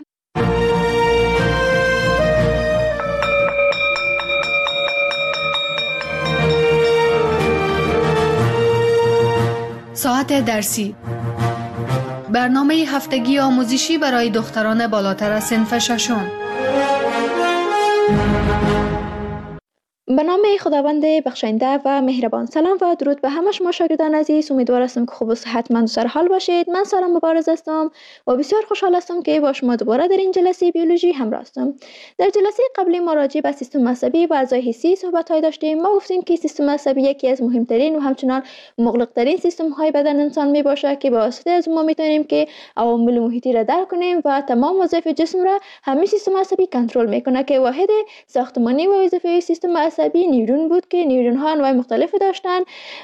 ساعت درسی، برنامه هفتگی آموزشی برای دختران بالاتر از صنف ششم. به نام خداوند بخشنده و مهربان. سلام و درود به همه شما شاگردان عزیز. امیدوار هستم که خوب و صحتمند و سرحال باشید. من سارا مبارز هستم و بسیار خوشحال هستم که با شما دوباره در این جلسه بیولوژی همراه هستم. در جلسه قبلی ما راجع به سیستم عصبی و اعضای حسی صحبت‌های داشتیم. ما گفتیم که سیستم عصبی یکی از مهمترین و همچنان مغلق‌ترین سیستم‌های بدن انسان میباشه که با واسطه از ما میتونیم که عوامل محیطی را درک کنیم و تمام وظایف جسم را همین سیستم عصبی کنترل میکنه که واحد ساختمانی و وظیفه سیستم عصبی عصبی نیورون بود که نیورون ها انواع مختلفی داشتن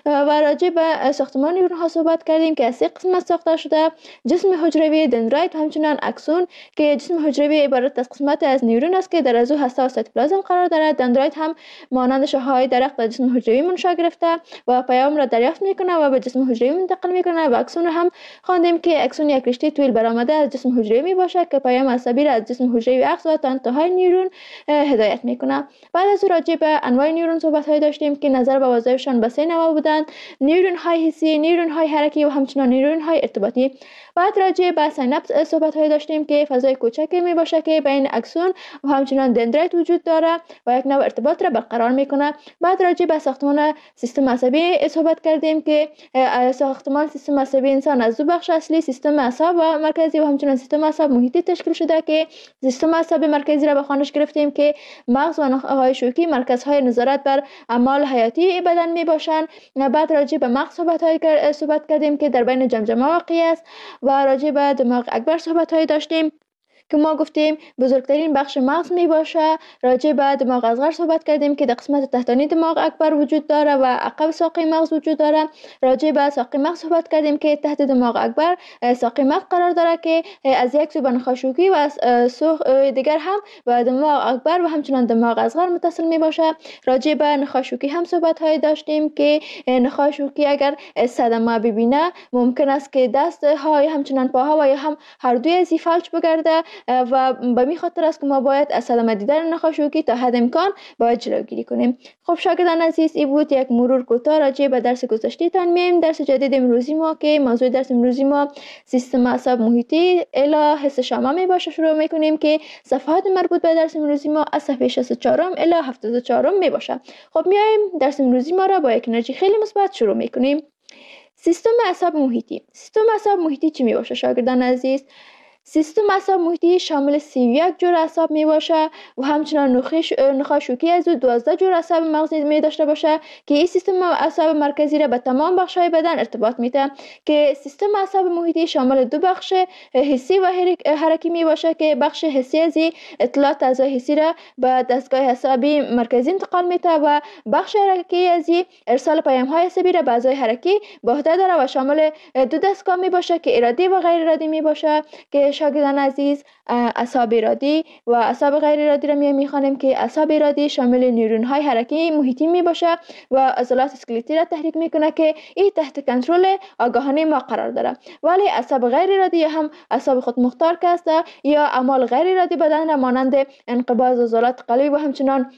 و راجع به ساختمان نیورون ها صحبت کردیم که از 3 قسمت ساخته شده: جسم حجروی، دندرایت و همچنین اکسون، که جسم حجروی عبارت از قسمت از نیورون است که در عضو هسته و سایتوپلازم قرار دارد. دندرایت هم مانند شاخه‌های درخت در جسم حجروی منشأ گرفته و پیام را دریافت میکنه و به جسم حجروی منتقل میکنه. و اکسون هم خواندیم که اکسون یک رشته طویل برآمده از جسم حجروی می باشه که پیام عصبی را از جسم حجروی اخذ و تا انتهای نیورون هدایت میکنه. بعد از راجع به انواع نیورون صحبت های داشتیم که نظر به وظایفشان به 3 نوع بودند: نیورون های حسی، نیورون های حرکی و همچنین نیورون های ارتباطی. بعد راجع به سیناپس صحبت های داشتیم که فضای کوچکی می باشه که بین اکسون و همچنین دندرایت وجود داره و یک نوع ارتباط را برقرار میکنه. بعد راجع به ساختمان سیستم عصبی صحبت کردیم که ساختمان سیستم عصبی انسان از 2 بخش اصلی: سیستم اعصاب و مرکزی و همچنین سیستم اعصاب محیطی تشکیل شده که سیستم اعصاب مرکزی را به خوانش گرفتیم که مغز و نخاعهای شوکی مرکزهای نظارت بر اعمال حیاتی بدن می باشند. بعد راجع به مغز صحبت کردیم که در بین جمجمه واقع است و راجع به دماغ اکبر صحبت های داشتیم که ما گفتیم بزرگترین بخش مغز می باشه. راجع به دماغ اصغر صحبت کردیم که در قسمت تحتانی دماغ اکبر وجود داره و عقب ساقه مغز وجود داره. راجع به ساقه مغز صحبت کردیم که تحت دماغ اکبر ساقه مغز قرار داره که از یک سو به نخاع شوکی و از سو دیگر هم به دماغ اکبر و همچنین دماغ اصغر متصل می باشه. راجع به نخاع شوکی هم صحبت های داشتیم که نخاع شوکی اگر صدمه ببینه ممکن است که دست های همچنین پاها و یا هم هر دوی از فلج بگرده و به می خاطر است که ما باید از صدمه دیدن نخاع شوکی تا حد امکان باید جلوگیری کنیم. خب شاگردان عزیز، این بود یک مرور کوتاه راجع به درس گذشته تان. میایم درس جدید امروزی ما که موضوع درس امروزی ما سیستم اعصاب محیطی الی حس شامه می باشه. شروع میکنیم که صفحات مربوط به درس امروزی ما از صفحه 64 الی 74 می باشه. خب میایم درس امروزی ما را با یک انرژی خیلی مثبت شروع میکنیم. سیستم اعصاب محیطی. سیستم اعصاب محیطی چی می باشه شاگردان عزیز؟ سیستم اعصاب محیطی شامل 31 جور اعصاب می باشه و همچنان نخاع شوکی از 12 جور اعصاب مغزی می داشته باشه که این سیستم اعصاب مرکزی را به تمام بخش‌های بدن ارتباط میده. که سیستم اعصاب محیطی شامل 2 بخش حسی و حرکی می باشه که بخش حسی از اطلاعات اعضای حسی را به دستگاه عصبی مرکزی انتقال میده و بخش حرکی از ارسال پیام‌های عصبی را به اعضای حرکی به عهده داره و شامل 2 دستگاه می باشه که ارادی و غیر ارادی می باشه. که شاگردان عزیز، اعصاب ارادی و اعصاب غیر ارادی را میخوانیم که اعصاب ارادی شامل نیورون های حرکی محیطی می باشه و عضلات اسکلتی را تحریک میکنه که این تحت کنترل آگاهانه ما قرار داره. ولی اعصاب غیر ارادی یا هم اعصاب خود مختار که است یا اعمال غیر ارادی بدن را مانند انقباض عضلات قلبی و همچنان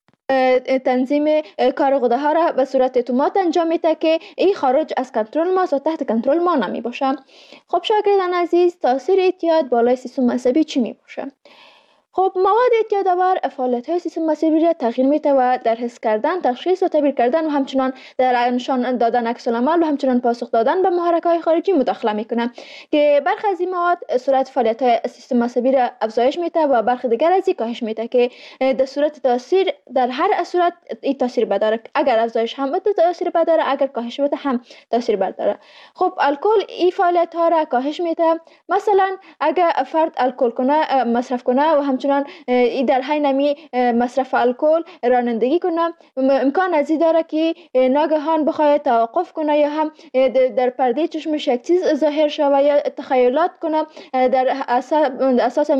تنظیم کار غده ها را به صورت اتومات انجام میده که این خارج از کنترل ما و تحت کنترل ما نمی باشه. خب شاگردان عزیز، تاثیر اعتیاد بالای سیستم عصبی چی می باشه؟ خب مواد اعتیادآور فعالیت‌های سیستم عصبی را تغییر میده و در حس کردن، تشخیص و تعبیر کردن و همچنان در نشان دادن عکس‌العمل و همچنان پاسخ دادن به محرک‌های خارجی مداخله میکنه که برخی از این مواد سرعت فعالیت‌های سیستم عصبی را افزایش میده و برخی دیگر از این کاهش میده که در صورت تاثیر در هر صورت این تاثیر بداره. اگر افزایش هم بده تاثیر بداره، اگر کاهش بده هم تاثیر بداره. خب الکل این فعالیت‌ها را کاهش میده. مثلا اگر فرد الکل کنه، مصرف کنه و همچنان ای در حین نمی مصرف الکل رانندگی کنه، امکان از این داره که ناگهان بخواد توقف کنه یا هم در پرده چشمش یک چیز ظاهر شود یا تخیلات کنه در اساس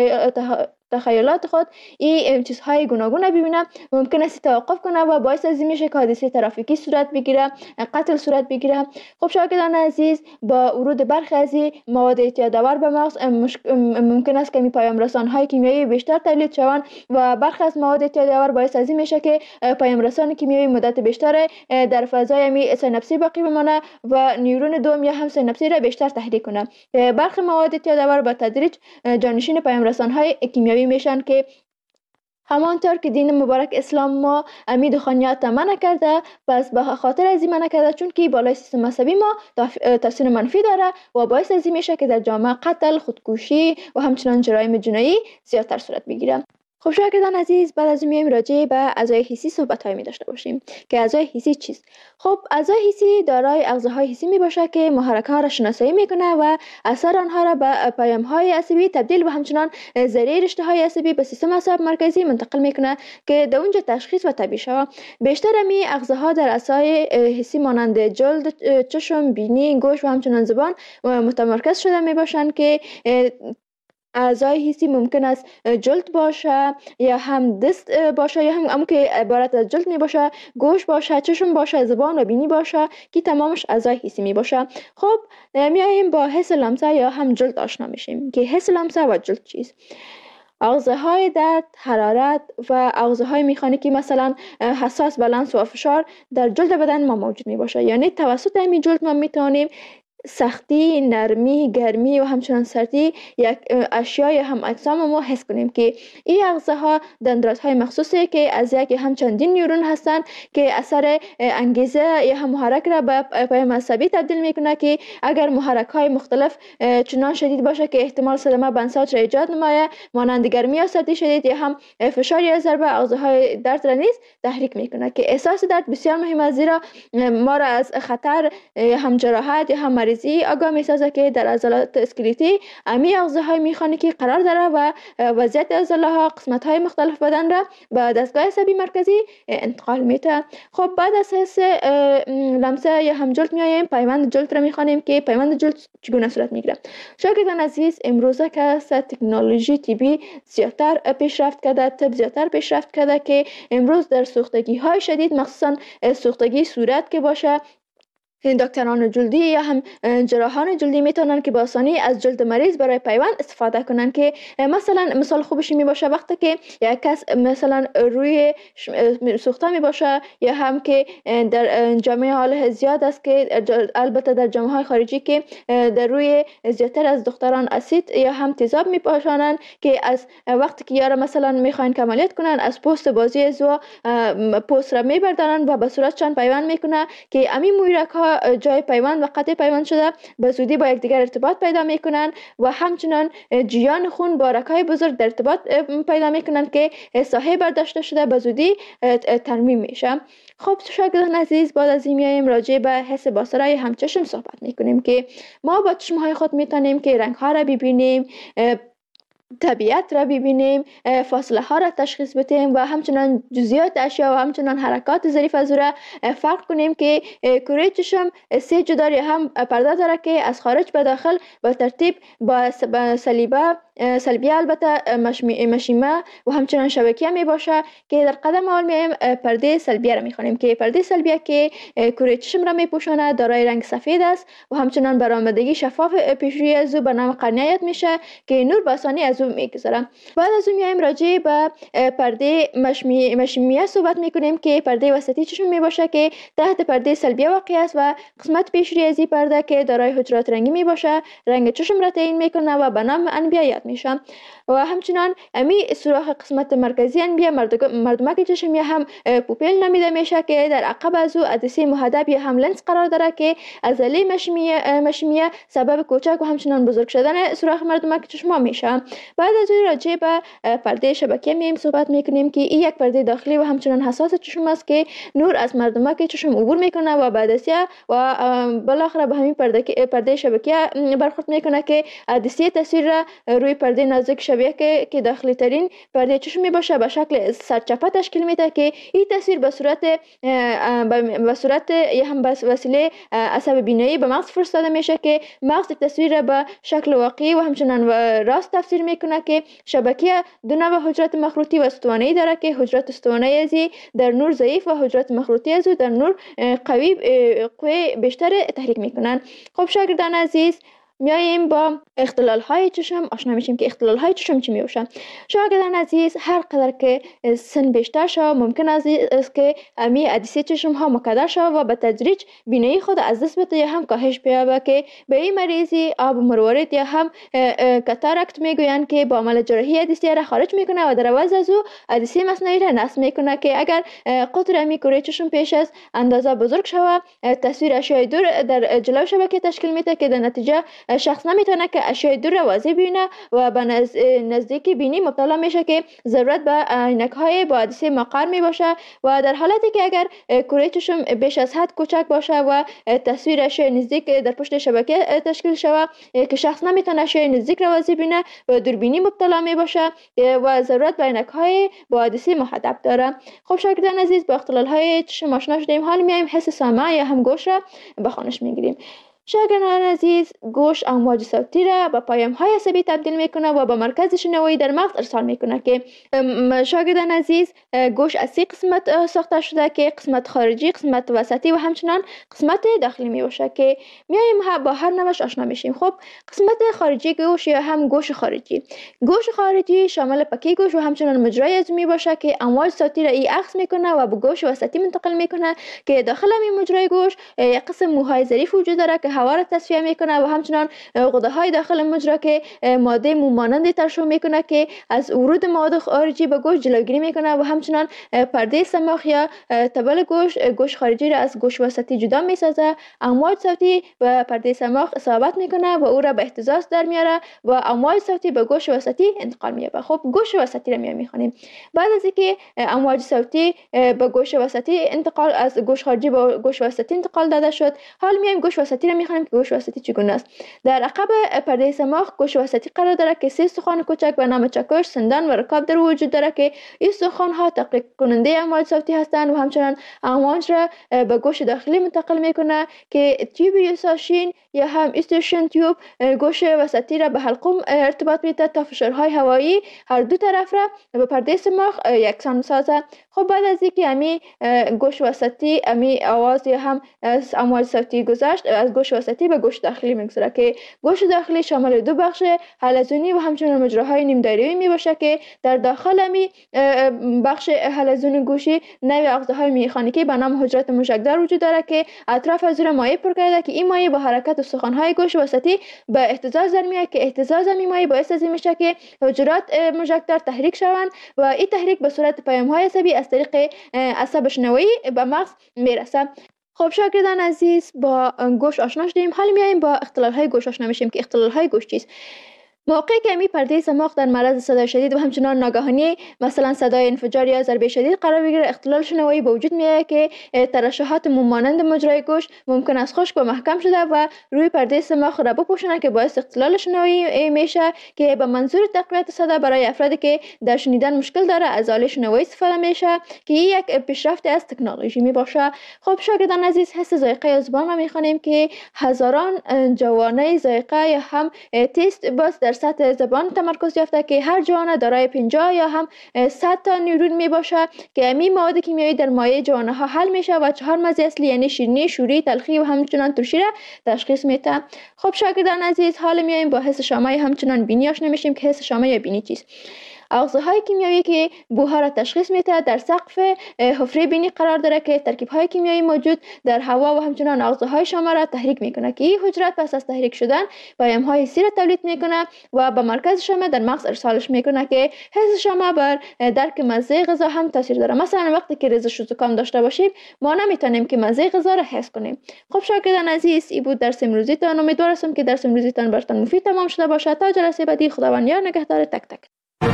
تخیلات خود این چیزهای گوناگون ببینه، ممکن است توقف کنه و باعث از این میشه که حادثه ترافیکی صورت بگیره، قتل صورت بگیره. خب شاگردان عزیز، با ورود برخی از مواد اعتیادآور به مغز ممکن است که می پیام رسان‌های کیمیایی بیشتر تولید شوند و برخی از مواد اعتیادآور باعث از این میشه که پیام رسان کیمیایی مدت بیشتر در فضای سیناپسی باقی بمانه و نیورون دوم یا هم سیناپسی را بیشتر تحریک کنه. برخی مواد اعتیادآور با تدریج جانشین پیام رسان‌های کیمیایی میشن که همانطور که دین مبارک اسلام ما امید و خانیات منع کرده، پس به خاطر از این منع کرده چون که بالای سیستم عصبی ما تاثیر منفی داره و باعث از این میشه که در جامعه قتل، خودکشی و همچنان جرایم جنایی زیادتر صورت بگیره. خب شاگردان عزیز، بعد از میایم راجع به اعضای حسی صحبت‌های می داشته باشیم که اعضای حسی چیست. خب اعضای حسی دارای اغزاهای حسی می باشه که محرک‌ها را شناسایی میکنه و اثر آنها را به پیام‌های عصبی تبدیل و همچنان ذریعه رشته‌های عصبی به سیستم عصب مرکزی منتقل میکنه که در اونجا تشخیص و طبیع شود. بیشتر می اغزاها در اعضای حسی مانند جلد، چشم، بینی، گوش و همچنان زبان متمرکز شده می باشند که اعضای حسی ممکن است جلد باشه یا هم دست باشه یا هم که عبارت از جلد می باشه، گوش باشه، چشم باشه، زبان و بینی باشه که تمامش اعضای حسی می باشه. خب میاییم با حس لمسه یا هم جلد آشنا میشیم که حس لمسه و جلد چیست. اغزاهای درد، حرارت و اغزاهای مکانیکی مثلا حساس به لمس و فشار در جلد بدن ما موجود می باشه. یعنی توسط همین جلد ما میتونیم سختی، نرمی، گرمی و همچنان سردی یک اشیای هم اجسام ما حس کنیم که این اغزاها دندانهای مخصوصی که از یک هم چندین نیورون هستند که اثر انگیزه یا هم محرک را به پیام عصبی تبدیل میکنه که اگر محرک های مختلف چنان شدید باشه که احتمال صدمه به انساج را ایجاد نمایه، مانند گرمی یا سردی شدید یا هم فشار یا ضربه، اغزاهای درد را نیز تحریک میکنه که احساس درد بسیار مهم است، زیرا ما را از خطر هم جراحت یا هم آگاه می‌سازه که در عضلات اسکلتی امی اغزاهای مکانیکی قرار داره و وضعیت عضله‌ها قسمت‌های مختلف بدن را به دستگاه عصبی مرکزی انتقال میده. خب بعد از حس لمسه یا هم جلد میایم پیوند جلد را می‌خوانیم که پیوند جلد چگونه صورت میگیره. شاگردان عزیز، امروزه که تکنولوژی طبی زیادتر پیشرفت کرده، طب زیادتر پیشرفت کرده که امروز در سوختگی‌های شدید مخصوصا سوختگی صورت که باشه، دکتران جلدی یا هم جراحان جلدی میتونن که با آسانی از جلد مریض برای پیوند استفاده کنن که مثلا مثال خوبش می باشه وقتی که یک کس مثلا روی سوخته می باشه یا هم که در جامعه حال زیاد است که البته در جامعه های خارجی که در روی زیادتر از دختران اسید یا هم تیزاب می پاشانن که از وقتی که یارا مثلا میخواین عملیات کنن از پوست بازی زو پوست را میبردارن و به صورتشان پیوند میکنه که امی مویرک ها جای پیوند و قطع پیوند شده به زودی با یکدیگر ارتباط پیدا میکنن و همچنان جریان خون با رگ‌های بزرگ در ارتباط پیدا میکنن که ساحه برداشته شده به زودی ترمیم میشه. خب شاگردان عزیز، بعد از این میایم راجع به حس بصری هم چشم صحبت میکنیم که ما با چشمهای خود میتونیم که رنگ ها را ببینیم، طبیعت را ببینیم، فاصله ها را تشخیص بدیم و همچنان جزئیات اشیا و همچنان حرکات ظریف از او را فرق کنیم که کره چشم سه جدار هم پرده داره که از خارج به داخل به ترتیب با سلبیه البته مشیمه و همچنان شبکیه می باشه که در قدم اول میایم پرده سلبیه را میخوانیم که پرده سلبیه که کره چشم را میپوشاند دارای رنگ سفید است و همچنان برآمدگی شفاف پیشروی از او به نام قرنیه یاد میشه که نور به آسانی از او میگذره. بعد از اون میایم راجع به پرده مشیمیه صحبت میکنیم که پرده وسطی چشم می باشه که تحت پرده سلبیه واقع است و قسمت پیشروی از این پرده که دارای حجرات رنگی می باشه رنگ چشم را تعیین میکنه و به نام انبیه یاد میشه. و همچنان امی سوراخ قسمت مرکزی انبیه مردمک چشم یا هم پوپیل نامیده میشه که در عقب از او عدسه محدب یا هم لنز قرار داره که عضله مشیمیه سبب کوچک و همچنان بزرگ شدن سوراخ مردمک چشم میشه. بعد از اون راجع به پرده شبکیه میایم صحبت میکنیم که این یک پرده داخلی و همچنان حساس چشم است که نور از مردمک چشم عبور میکنه و بعدسیه و بالاخره به همین پرده شبکیه برخورد میکنه که عدسه تصویر را روی پرده نازک شبیه که داخلی ترین پرده چشم می باشه به شکل سرچپه تشکیل میده که این تصویر به صورت یا هم به وسیله عصب بینایی به مغز فرستاده میشه که مغز تصویر را به شکل واقعی و همچنان راست تفسیر میکنه که شبکیه دو نوع حجرات مخروطی و استوانه‌ای داره که حجرات استوانه‌ای ازی در نور ضعیف و حجرات مخروطی ازو در نور قوی بیشتر تحریک میکنن. خب شاگردان عزیز، میاییم با اختلال های چشم آشنا میشیم که اختلال های چشم چی میباشن. شاگردان عزیز، هر قدر که سن بیشتر شود ممکن است که امی عدسه چشم ها مکدر شود و به تدریج بینایی خود از دست بده یا هم کاهش بیابه که به این مریضی آب مروارید یا هم کاتاراکت میگویند که با عمل جراحی عدسه را خارج میکنه و در عوض از او عدسه مصنوعی را نصب میکنه که اگر قطر امی کره چشم پیش از اندازه بزرگ شود تصویر اشیاء دور در جلو شبکه تشکیل میده که در نتیجه شخص نمیتونه که اشیاء دور را واضح ببینه و به نزدیک بینی مبتلا میشه که ضرورت به عینک‌های با عدسه مقر می باشه و در حالتی که اگر کره چشم بیش از حد کوچک باشه و تصویرش نزدیک در پشت شبکه تشکیل شود که شخص نمیتونه اشیاء نزدیک را واضح ببینه و دوربینی مبتلا می باشه و ضرورت به عینک‌های با عدسه محدب داره. خب شاگردان عزیز، با اختلال‌های چشم آشنا شدیم. حال میایم حس سامع یا هم گوش را به خوانش میگیریم. شاگردان عزیز، گوش امواج صوتی را به پیام‌های عصبی تبدیل میکنه و به مرکز شنوایی در مغز ارسال میکنه که شاگردان عزیز، گوش از 3 قسمت ساخته شده که قسمت خارجی، قسمت وسطی و همچنان قسمت داخلی می باشه که میایم با هر نوش آشنا میشیم. خب قسمت خارجی گوش یا هم گوش خارجی، گوش خارجی شامل پکه گوش و همچنان مجرای عظمی باشه که امواج صوتی را عکس میکنه و به گوش وسطی منتقل میکنه که داخل این مجرای گوش یک قسم موهای ظریف وجود داره که هوا را تصفیه میکنه و همچنان غده های داخل مجرا که ماده مو مانند ترشح میکنه که از ورود مواد خارجی به گوش جلوگیری میکنه و همچنان پرده سماخ یا تبل گوش خارجی را از گوش وسطی جدا میسازه. امواج صوتی به پرده سماخ اصابت میکنه و او را به اهتزاز در میاره و امواج صوتی به گوش وسطی انتقال مییابه. خب گوش وسطی را میخوانیم. بعد از اینکه امواج صوتی به گوش وسطی انتقال از گوش خارجی به گوش وسطی انتقال داده شد، حال میایم گوش وسطی را میخوانیم که گوش وسطی چگونه است. در عقب پرده سماخ گوش وسطی قرار داره که 3 استخوان کوچک به نام چکش، سندان و رکاب در وجود داره که این استخوان ها تقلیق کننده امواج صوتی هستند و همچنان امواج را به گوش داخلی منتقل میکنه که تیوب یوساشین یا هم استیشن تیوب گوش وسطی را به حلقوم ارتباط میده تا فشارهای هوایی هر دو طرف را به پرده سماخ یکسان سازه. خب بعد از اینکه امی گوش وسطی امی آواز یا هم امواج صوتی گذشت، از گوش وسطی به گوش داخلی میگذره که گوش داخلی شامل 2 بخش حلزونی و همچنان مجراهای نیم دایره‌ای میباشه که در داخل امی بخش حلزون گوشی نوع اغزاهای میخانیکی به نام حجرات موشکدار وجود داره که اطراف از مایع پر کرده که این مایع با حرکت استخوان‌های گوش وسطی به اهتزاز در میاد که اهتزاز این مایع باعث از میشه که حجرات موشکدار تحریک شوند و این تحریک به صورت پیام‌های عصبی از طریق عصب شنوایی به مغز میرسه. خب شاگردان عزیز، با گوش آشنا شدیم. حالا میایم با اختلال‌های گوش آشنا میشیم که اختلال‌های گوش چیست. موقعی که امی پرده سماخ در معرض صدای شدید و همچنان ناگهانی مثلا صدای انفجار یا ضربه شدید قرار بگیره، اختلال شنوایی به وجود میاد که ترشحات مانند مجرای گوش ممکن است خشک و محکم شده و روی پرده سماخ را بپوشونه که باعث اختلال شنوایی میشه که به منظور تقویت صدا برای افرادی که در شنیدن مشکل داره از آله شنوایی استفاده میشه که یک پیشرفت از تکنولوژی می باشه. خب شاگردان عزیز، حس ذائقه زبان را میخوانیم که هزاران جوانه ذائقه یا هم تست باز در سطح زبان تمرکز یافته که هر جوانه دارای 50 یا هم 100 تا نیورون می باشه که امی مواد کیمیایی در مایع جوانه ها حل میشه و 4 مزه اصلی یعنی شیرینی، شوری، تلخی و همچنان ترشی را تشخیص میده. خب شاگردان عزیز، حالا میایم با حس شامه همچنان بینی آشنا میشیم که حس شامه یا بینی چیست. اغزاهای کیمیایی که بوها را تشخیص میده در سقف حفره بینی قرار داره که ترکیب‌های کیمیایی موجود در هوا و همچنان اغزاهای شامه را تحریک میکنه که این حجرات پس از تحریک شدن پیام‌های حسی را تولید میکنه و به مرکز شامه در مغز ارسالش میکنه که حس شامه بر درک مزه غذا هم تاثیر داره. مثلا وقتی که ریزش و زکام داشته باشیم ما نمیتونیم که مزه غذا را حس کنیم. خب شاگردان عزیز، این بود درس امروزیتان. امیدوارم که درس امروزیتان براتون مفید تمام شده باشه. تا جلسه بعدی، خداوند یار نگهدار تک تک.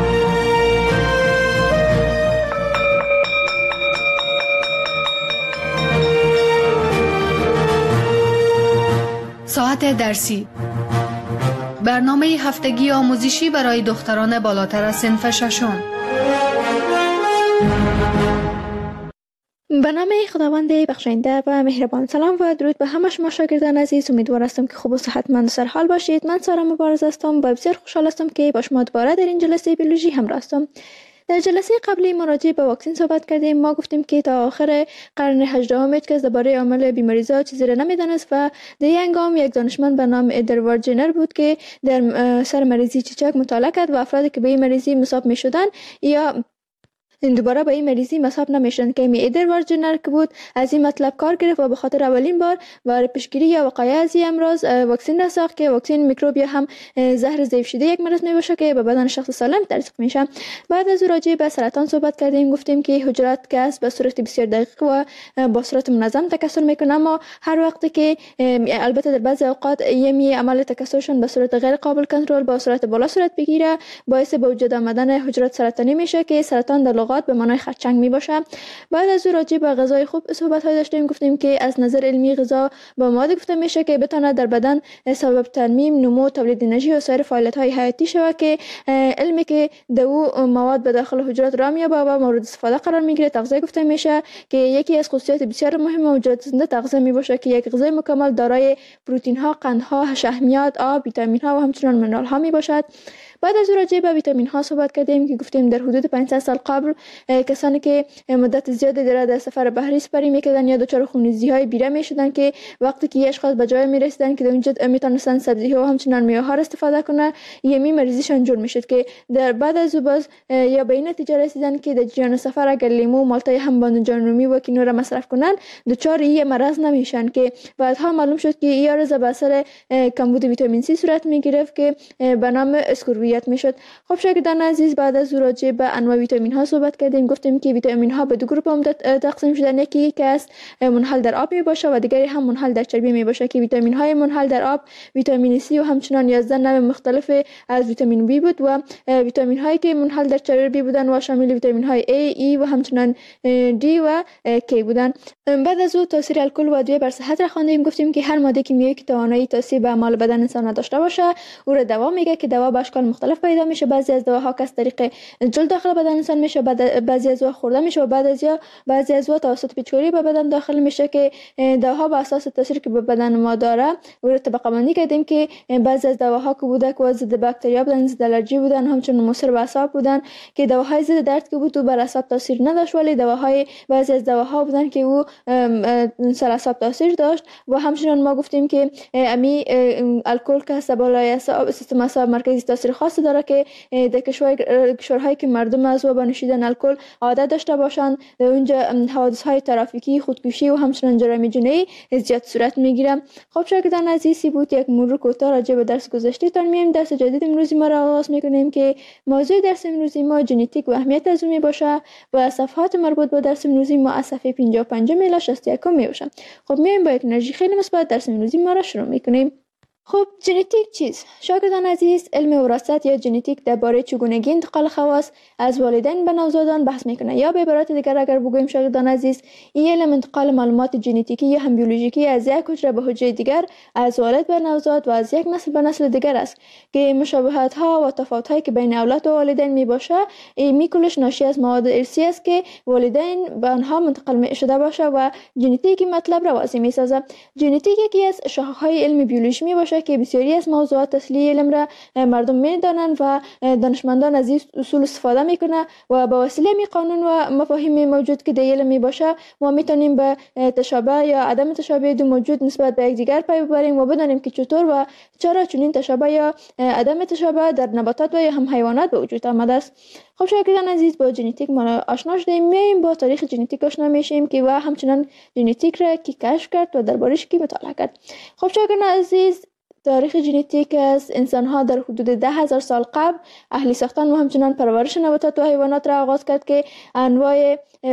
ساعت درسی، برنامه هفتگی آموزشی برای دختران بالاتر از صنف ششم. به نام خداوند بخشنده و مهربان. سلام و درود به همه شما شاگردان عزیز. امیدوار هستم که خوب و صحتمند و سرحال باشید. من سارا مبارز هستم و بسیار خوشحال هستم که با شما دوباره در این جلسه بیولوژی همراه هستم. در جلسه قبلی ما راجع به واکسن صحبت کردیم. ما گفتیم که تا آخر قرن 18 هیچ کس درباره عامل بیماری‌ها چیزی را نمی‌دانست و در این هنگام یک دانشمند به نام ادوارد جنر بود که در سر مریضی چیچک مطالعه کرد و افرادی که به این مریضی مصاب می‌شدند یا دوباره به این مریضی مصاب نمیشن که می ادوارد جنر که بود از این مطلب کار گرفت و به خاطر اولین بار برای پیشگیری یا وقایع از این امراض واکسن را ساخت که واکسن میکروب یا هم زهر ضعیف شده یک مرض می باشه که به بدن شخص سالم تزریق میشه. بعد از راجع به سرطان صحبت کردیم، گفتیم که حجرات گس به صورت بسیار دقیق و با صورت منظم تکثر میکنه، اما هر وقت که البته در بعضی اوقات یمی عمل تکثرشون به صورت غیر قابل کنترل با صورت بالا صورت بگیره، باعث به وجود آمدن حجرات سرطانی میشه که سرطان در لغات به معنای خرچنگ می باشه. بعد از راجع به غذای خوب صحبت های داشتیم، گفتیم که از نظر علمی غذا با مواد گفته میشه که بتونه در بدن سبب ترمیم، نمو، تولید انرژی و سایر فعالیت های حیاتی شود که علمی که دو مواد به داخل حجرات را میابه و مورد استفاده قرار میگیره تغذیه گفته میشه که یکی از خصوصیات بسیار مهم موجودات زنده تغذیه می باشه که یک غذای مکمل دارای پروتئین ها، قندها، شحمیات، آب، ویتامین ها و همچنین منرال ها می باشد. بعد از راجع به ویتامین ها صحبت کردیم که گفتیم در حدود 500 سال قبل کسانی که مدت زیادی در سفر بحری سپری میکردن یا دچار خونریزی های بیره میشدن که وقتی که اشخاص به جای میرسیدن که در اونجا میتونستن سبزی ها و همچنین میوه ها استفاده کنه، یمی مریضیشان جور میشد که در بعد از باز یا به این نتیجه رسیدن که در جریان سفر اگر لیمو، مالتای هم بادمجان رومی و کینو را مصرف کنن دچار این مرض نمیشن که بعدها معلوم شد که این عرض به اثر کمبود ویتامین سی صورت میگرفت که به نام اسکوربیت میشد. خب شاگردان عزیز، بعد از راجع به انواع ویتامین ها صحبت کردیم، گفتیم که ویتامین ها به دو گروه عمده تقسیم شدن، یکی که است منحل در آب می باشه و دیگری هم منحل در چربی می باشه که ویتامین های منحل در آب ویتامین سی و همچنین 11 نوع مختلف از ویتامین بی بود و ویتامین هایی که منحل در چربی بودن و شامل ویتامین های A، E و همچنین D و K بودن. بعد از او تاثیر الکل و ادویه بر صحت را خواندیم، گفتیم که هر ماده کیمیایی که توانایی تاثیر به اعمال بدن انسان نداشته باشه او را دوا میگه که دوا به اشکال مختلف پیدا میشه. بعضی از دواها از طریق جلد داخل بدن انسان میشه، بعضی از دوا خورده میشه و بعضی از دوا توسط پیچکاری به بدن داخل میشه که دواها به اساس تاثیری که به بدن ما داره او را طبقه بندی کردیم که بعضی از دواها که بوده که ضد باکتریا بودن، ضد الرژی بودن، همچنین مضر به اعصاب بودن که دواهای ضد درد که بود و بر اعصاب تاثیر نداشت، ولی بعضی از دواها بودن که او سر اعصاب تاثیر داشت. و همچنین ما گفتیم که امی الکل که هست بالای اعصاب سیستم اعصاب مرکزی تاثیر خاص داره که در کشورهایی که مردم از و نوشیدن الکل عادت داشته باشند اونجا حوادث های ترافیکی، خودکشی و همچنین جرایم جنایی زیاد صورت میگیره. خب شاگردان عزیزی بود یک مرور کوتاه راجع به درس گذشته تان میایم. درس جدید امروزی ما را آغاز میکنیم که موضوع درس امروزی ما ژنتیک و اهمیت از اون می باشه و صفحات مربوط به درس امروزی ما از صفحه 55 الی 61 می باشه. خب میایم با یک انرژی خیلی مثبت درس امروزی ما را شروع میکنیم. خب ژنتیک چیست؟ شاگردان عزیز، علم وراثت یا ژنتیک درباره چگونگی انتقال خواص از والدین به نوزادان بحث میکنه، یا به عبارت دیگر اگر بگوییم شاگردان عزیز، این علم انتقال معلومات ژنتیکی یا هم بیولوژیکی از یک حجره به حجره دیگر، از والد به نوزاد و از یک نسل به نسل دیگر است که مشابهت ها و تفاوت هایی که بین اولاد و والدین می باشه این کلش ناشی از مواد ارثی است که والدین به آنها منتقل شده باشه و ژنتیک مطلب را واضح می سازه. ژنتیک یکی از شاخه‌های علم بیولوژی می باشه که بسیاری از موضوعات اصلی علم را مردم میدانند و دانشمندان از این اصول استفاده میکنه و با وسیله می قانون و مفاهیم موجود که در علم می باشه ما میتونیم به تشابه یا عدم تشابه دو موجود نسبت به یکدیگر پی ببریم و بدانیم که چطور و چرا چنین تشابه یا عدم تشابه در نباتات و یا هم حیوانات به وجود آمده است. خب شاگردان عزیز، با ژنتیک ما آشنا شدیم، میایم با تاریخ ژنتیک آشنا میشیم که و همچنان ژنتیک را کی کشف کرد و دربارش کی مطالعه کرد. خب شاگردان عزیز، تاریخ ژنتیک از انسان‌ها در حدود 10,000 سال قبل اهلی ساختن و همچنان پرورش نباتات و حیوانات را آغاز کرد که انواع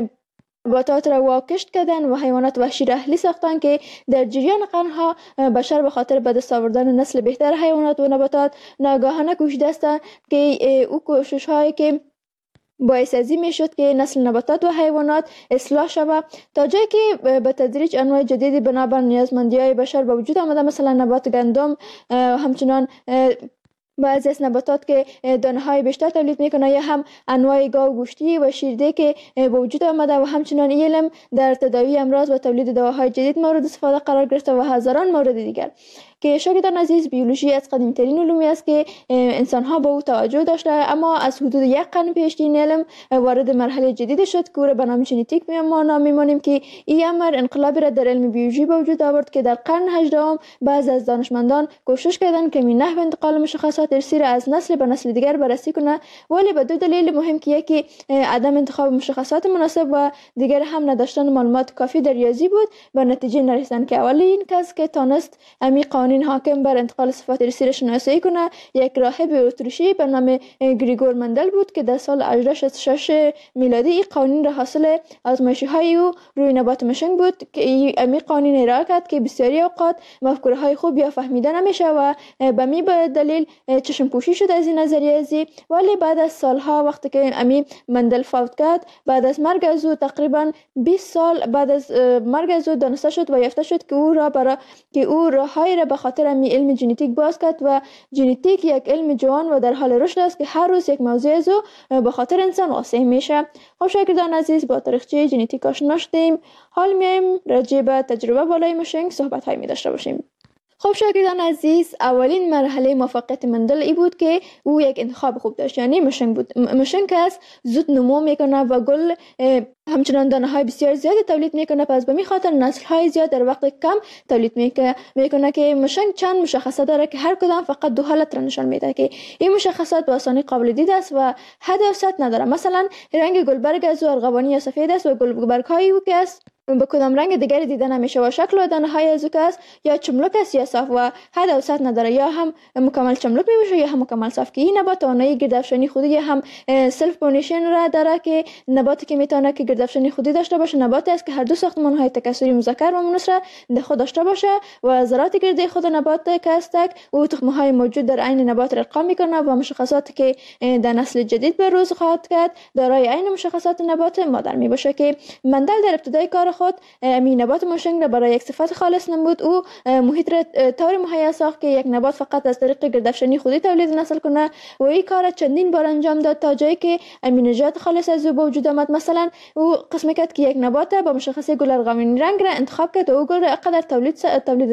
نباتات را واکشت کردن و حیوانات وحشی را اهلی ساختن که در جریان قرنها بشر به خاطر به دست آوردن نسل بهتر حیوانات و نباتات ناگهانه کوشیده است که او کوشش هایی که باعث ازی می شد که نسل نباتات و حیوانات اصلاح شود تا جایی که به تدریج انواع جدیدی بنابر نیازمندی های بشر به وجود آمده، مثلا نبات گندم، همچنان بعضی از نباتات که دانه های بیشتر تولید میکنه یا هم انواع گاو گوشتی و شیرده که به وجود آمده و همچنان علم در تداوی امراض و تولید دواهای جدید مورد استفاده قرار گرفته و هزاران مورد دیگر که شاگردان عزیز بیولوژی از قدیم ترین علومی است که انسان ها به او توجه داشته، اما از حدود یک قرن پیش این علم وارد مرحله جدیدی شد که او را به نام ژنتیک میمانیم که این امر انقلابی را در علم بیولوژی به وجود آورد که در قرن 18 بعضی از دانشمندان کوشش کردند که نحو انتقال مشخصات صفات ارثی را از نسل به نسل دیگر بررسی کنه، ولی به دو دلیل مهم که یکی عدم انتخاب مشخصات مناسب و دیگر هم نداشتن معلومات کافی در ریاضی بود، به نتیجه نرسیدن که اولین کس که تانست امی قوانین حاکم بر انتقال صفات ارثی را شناسایی کنه یک راهب اتریشی به نام گریگور مندل بود که در سال 1866 میلادی این قوانین را حاصل آزمایش‌های او روی نبات مشنگ بود که امی قوانین ارائه کرد که بسیاری اوقات مفکوره‌های خوب یا فهمیده نمیشه و به می به دلیل چشم پوشی شد از این نظریه ازی. ولی بعد از سالها وقتی که امی مندل فوت کرد، بعد از مرگ از او تقریبا 20 سال بعد از مرگ از او دانسته شد و یافته شد که او راههایی را به خاطر امی علم ژنتیک باز کرد و ژنتیک یک علم جوان و در حال رشد است که هر روز یک موضوع از او به خاطر انسان واسع میشه. خب شاگردان عزیز، با تاریخچه ژنتیک آشنا شدیم. حال میایم راجع به تجربه بالای مشنگ صحبت‌هایی می داشته باشیم. خب شاگردان عزیز، اولین مرحله موفقیت مندل ای بود که او یک انتخاب خوب داشت، یعنی مشنگ بود. مشنگ است زود نمو میکنه و گل همچنان دانه های بسیار زیادی تولید میکنه، پس به می خاطر نسل های زیاد در وقت کم تولید میکنه که مشنگ چند مشخصه داره که هر کدام فقط دو حالت را نشان میده که این مشخصات به آسانی قابل دید است و حد و سطح نداره. مثلا رنگ گلبرگ از ارغوانی یا سفید است و گلبرگ های او که است به کدام رنگ دیگری دیده نمیشه و شکل و دانه های از او که است یا چملک است یا صاف و حد و سطح نداره، یا هم مکمل چملک میشه یا هم مکمل صاف. که این نبات توانایی گردافشانی خودی یا هم سلف پولینیشن را داره که نباتی که میتونه که گردافشانی خودی داشته باشه نباتی است که هر دو ساختمان های تکثری مذکر و مؤنث را در خود داشته باشه و ذرات گردی خود نبات که است او تخم های موجود در عین نبات را ارقام میکنه و مشخصاتی که در نسل جدید به روز خواهد کرد دارای عین مشخصات نبات مادر میباشه. که مندل در ابتدای کار خود می نبات مشنگ را برای یک صفت خالص نمود. او محیط را طور مهیا ساخت که یک نبات فقط از طریق گردافشانی خودی تولید نسل کنه و این کار چندین بار انجام داد تا جایی که امینجات خالص از او به وجود آمد. مثلا او قسم کرد که یک نبات با مشخصه گل ارغوانی رنگ را انتخاب کرد و او گل را اقدر تولید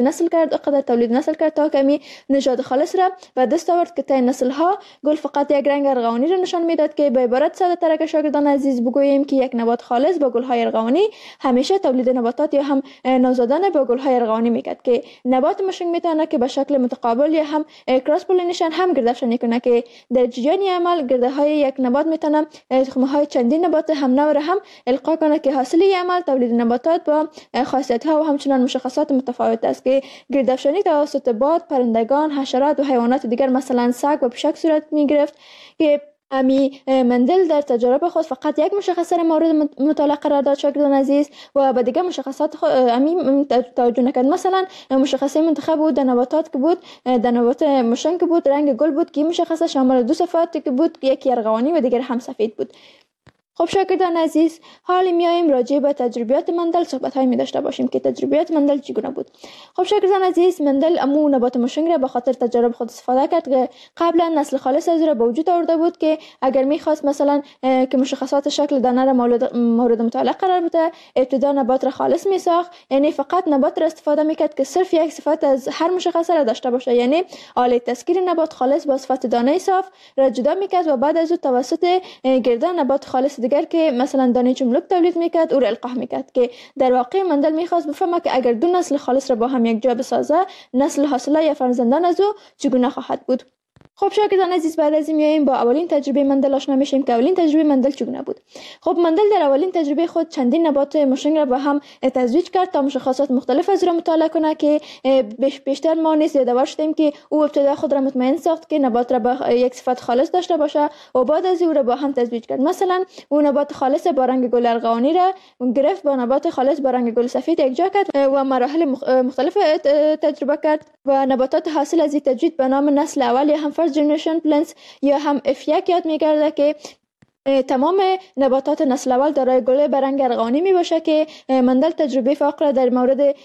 نسل کرد تا کمی نژاد خالص را به دست آورد که تا نسل ها گل فقط یک رنگ ارغوانی را نشان میداد. که به عبارت ساده تر که شاگردان عزیز بگوییم که یک نبات خالص با گل های ارغوانی همیشه تولید نباتات یا هم نوزادان با گل های ارغوانی میکرد. که نبات مشنگ میتونه که به شکل متقابل یا هم کراس پولینیشن هم گردافشانی کنه که در جریان عمل گرده های یک نبات میتونه تخم های چندین نبات هم نوع را هم القا کنه که حاصل عمل تولید نباتات با خاصیت ها و همچنان مشخصات متفاوت است. که گردافشانی توسط باد، پرندگان، حشرات و حیوانات دیگر مثلا سگ و پشک صورت میگرفت. که امی مندل در تجربه خود فقط یک مشخصه را مورد مطالعه قرار داد شاگردان عزیز و به دیگر مشخصات امی توجه نکرد. مثلا مشخصه منتخب بود در نباتات که بود در نبات مشنگ که بود رنگ گل بود که مشخصه شامل دو صفات که بود، یکی ارغوانی و دیگر هم سفید بود. خب شاگردان عزیز، حالا میایم راجع به تجربیات مندل صحبت‌هایی می داشته باشیم که تجربیات مندل چگونه بود. خب شاگردان عزیز، مندل امو نبات مشنگ را به خاطر تجارب خود استفاده کرد که قبلا نسل خالص از را به وجود آورده بود. که اگر می‌خواست مثلا که مشخصات شکل دانه را مورد مطالعه قرار بده، ابتدا نبات را خالص می‌ساخت، یعنی فقط نبات را استفاده می‌کرد که صرف یک صفت از هر مشخصه را داشته باشه، یعنی آله تسکیر نبات خالص با صفت دانه صاف را جدا می‌کرد و بعد از او توسط گردن نبات خالص دیگر که مثلا دانه چملک تولید میکرد او را القاح میکرد. که در واقع مندل میخواست بفهمه که اگر دو نسل خالص را با هم یک جا بسازه، نسل حاصله یا فرزندان از او چگونه خواهد بود. خب شاگردان عزیز، بعد از این میایم با اولین تجربه مندل آشنا میشیم که اولین تجربه مندل چگونه بود. خب مندل در اولین تجربه خود چندین نبات مشنگ را با هم تزویج کرد تا مشخصات مختلف از را مطالعه کنه. که بیشتر ما نیز یادآور شدیم که او ابتدا خود را مطمئن ساخت که نبات را با یک صفت خالص داشته باشه و بعد از او را با هم تزویج کرد. مثلا او نبات خالص با رنگ گل ارغوانی را گرفت با نبات خالص با رنگ گل سفید یکجا کرد و مراحل مختلف تجربه کرد و نباتات حاصل از این تجوید به نام نسل اول یا هم فرست جنریشن پلنتس یا هم F1 یاد می‌گرده. که تمام نباتات نسل اول دارای گل برنگ ارغوانی می باشه. که مندل تجربه فاقره در مورد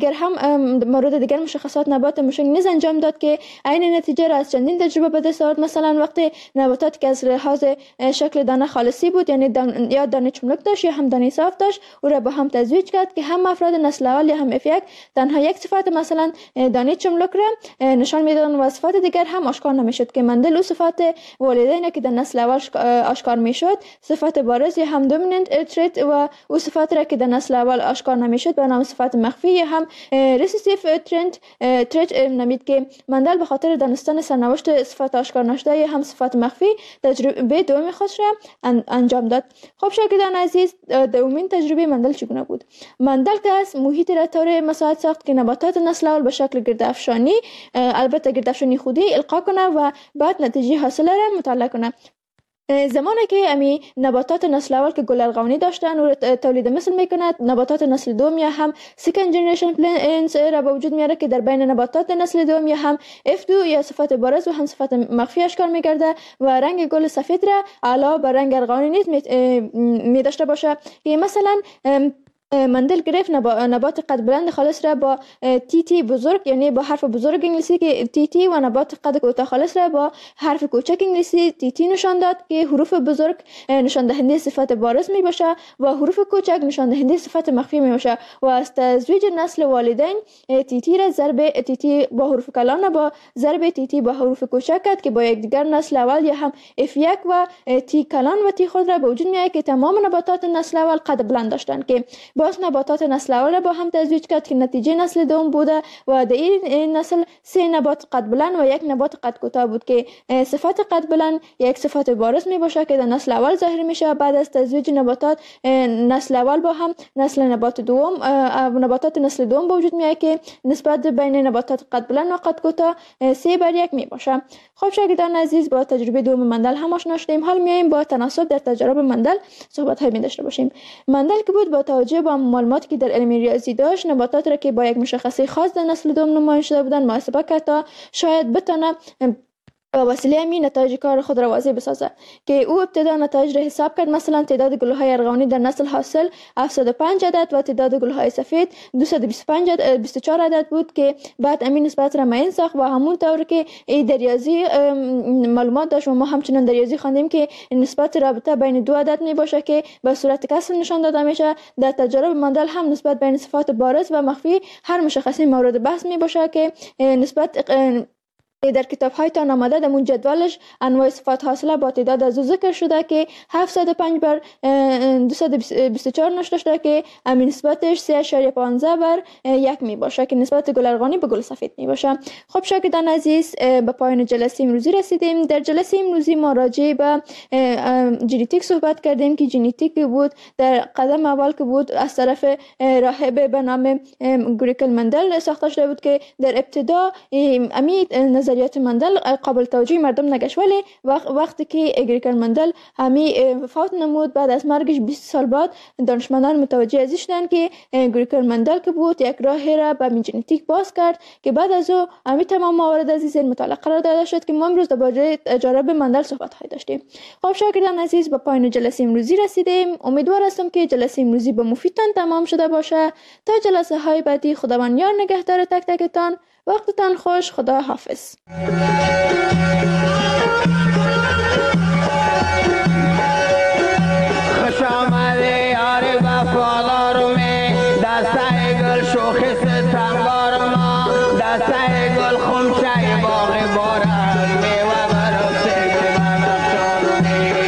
دیگر مشخصات نبات مشنگ نیز انجام داد که عین نتیجه را از چندین تجربه به دست آورد. مثلا وقتی نباتات که از لحاظ شکل دانه خالصی بود، یعنی یا دانه چملک داشت یا هم دانه صاف داشت، او را با هم تزویج کرد که هم افراد نسل اول یا هم F1 تنها یک صفت مثلا دانه چملک را نشان میدادند و صفات دیگر هم آشکار نمیشد. که مندل او صفات والدین که در نسل اول آشکار می میشد، صفت بارز یا هم دومیننت تریت و او صفت را که در نسل اول آشکار نمیشد به نام صفت مخفی یا هم ریسیسیف تریت نامید که مندل به خاطر دانستن سرنوشت صفت آشکار نشده یا هم صفت مخفی تجربه دوم خودش را انجام داد. خب شاگردان عزیز، دومین تجربه مندل چگونه بود؟ مندل که از محیط را طور مساعد ساخت که نباتات نسل اول به شکل گردافشانی، البته گردافشانی خودی القا کنه و بعد نتیجه حاصل را مطالعه کنه. زمانی که امی نباتات نسل اول که گل ارغوانی داشتن و تولید مثل میکند، نباتات نسل دوم یا هم سکند جنریشن پلنتس را به وجود میاره که در بین نباتات نسل دوم یا هم F2 یا صفت بارز و هم صفت مخفی اشکار میگرده و رنگ گل سفید را علاوه بر رنگ ارغوانی نیز می داشته باشه. که مثلا مندل گرفت نبات قد بلند خالص را با تی بزرگ، یعنی با حرف بزرگ انگلیسی که تی و نبات قد کوتاه خالص را با حرف کوچک انگلیسی تی نشان داد که حروف بزرگ نشان دهنده صفت بارز می باشه و حروف کوچک نشان دهنده صفت مخفی می باشه و از تزویج نسل والدین تی را ضرب تی با حروف کلان با ضرب تی با حروف کوچک کرد که با یکدیگر نسل اول یا هم F1 و تی کلان و تی خود را به وجود می آید که تمام نباتات نسل اول قد بلند داشتند که باز نباتات نسل اول با هم تزویج کرد که نتیجه نسل دوم بوده و در این نسل 3 نبات قد بلند و 1 نبات قد کوتاه بود که صفت قد بلند یک صفت بارز می باشه که در نسل اول ظاهر میشه. بعد از تزویج نباتات نسل اول با هم نباتات نسل دوم به وجود میاد که نسبت بین نباتات قد بلند و قد کوتاه 3:1 می باشه. خب شاگردان عزیز، با تجربه دوم مندل هم آشنا شدیم. حال میایم با تناسب در تجارب مندل صحبت های داشته باشیم. مندل که بود با توجه به معلوماتی که در علم ریاضی داشت، نباتات را که با یک مشخصه خاص در نسل دوم نمایش شده بودند محاسبه کرد تا شاید بتونه با وسیله همین نتایج کار خود را واضح بسازه. که او ابتدا نتایج را حساب کرد. مثلا تعداد گل‌های ارغوانی در نسل حاصل 705 عدد و تعداد گل‌های سفید 224 عدد بود که بعد امین نسبت را معین ساخت و همون طور که در ریاضی معلومات داشت و ما همچنان در ریاضی خواندیم که نسبت رابطه بین دو عدد می باشه که به صورت کسر نشان داده میشه. در تجارب مندل هم نسبت بین صفات بارز و مخفی هر مشخصه مورد بحث می باشه که نسبت در کتاب های تان آمده در اون جدولش انواع صفات حاصله با تعداد از ذکر شده که 705 بر 224 نشده شده که امین نسبتش 3.15 بر 1 می باشه که نسبت گل ارغوانی به گل سفید می باشه. خب شاگردان عزیز، به پایان جلسه امروزی رسیدیم. در جلسه امروزی ما راجع به ژنتیک صحبت کردیم که ژنتیک بود در قدم اول که بود از طرف راهب به نام گریکل مندل ساخته شده بود که در ابتدا امی نظریات مندل قابل توجه مردم نگشت، ولی وقتی که گریکل مندل همی وفات نمود بعد از مرگش 20 سال بعد دانشمندان متوجه ازش شدند که گریکل مندل که بود یک راه را به ژنتیک باز کرد که بعد از او همی تمام موارد عزیز مطالعه قرار داده شد که ما امروز درباره تجارب مندل صحبت های داشتیم. خب شاگردان عزیز، به پایان جلسه امروزی رسیدیم. امیدوار هستم که جلسه امروزی به مفیدتان تمام شده باشه. تا جلسه های بعدی خداوند یار نگهدار تک تکتان. وقتتان خوش. خدا حافظ. خوش آمده یار وفادار می دسته گل شوخی ستمگار ما دسته گل خمچه باغ بارد میوه برسه که بنفشان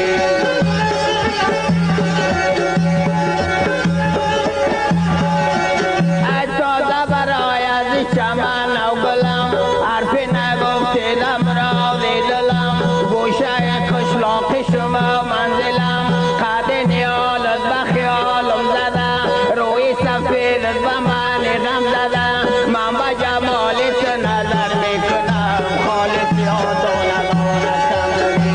ای تازه برای از چمن و گلم حرفی نگفتیدم را دیدلم گوشه کشلاقی شما منزلم قد نیالت به خیالم زده روی سفیدت به من غم زده من به جمالت نظر میکنم خالص یاد و ندانستم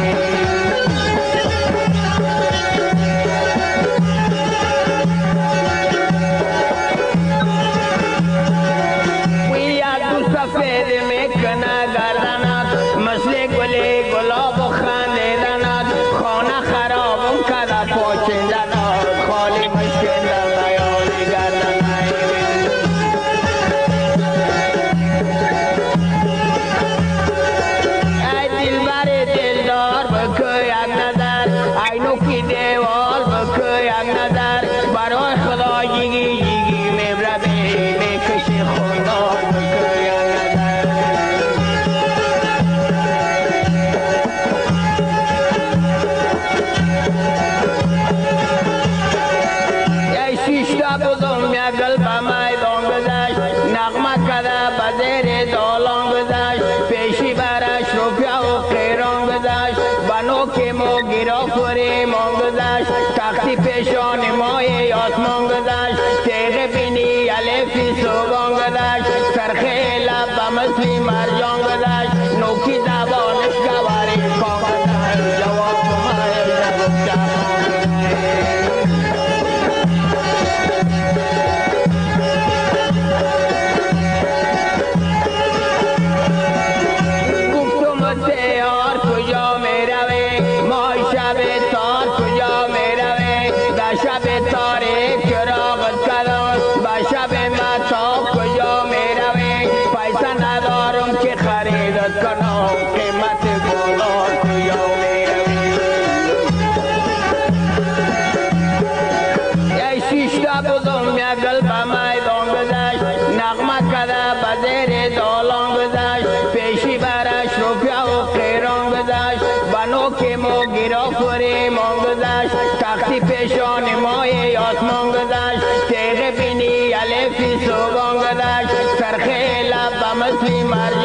وی یک دو سفید میکنه گردنت مثل گلی گلاب و خندیدنت خانه بنو که ما گرافوری مان گذشت تختی پیشان مای آسمان گذشت تیغ بینی الفی صوبان گذشت سرخه لب مثلی مرجان گذشت نوکی زبانش گواری کام گذشت جواب کمای تختی پیشان مای آسمان گذشت تیغ بینی الفی صوبان گذشت سرخه لب مثلی مرجان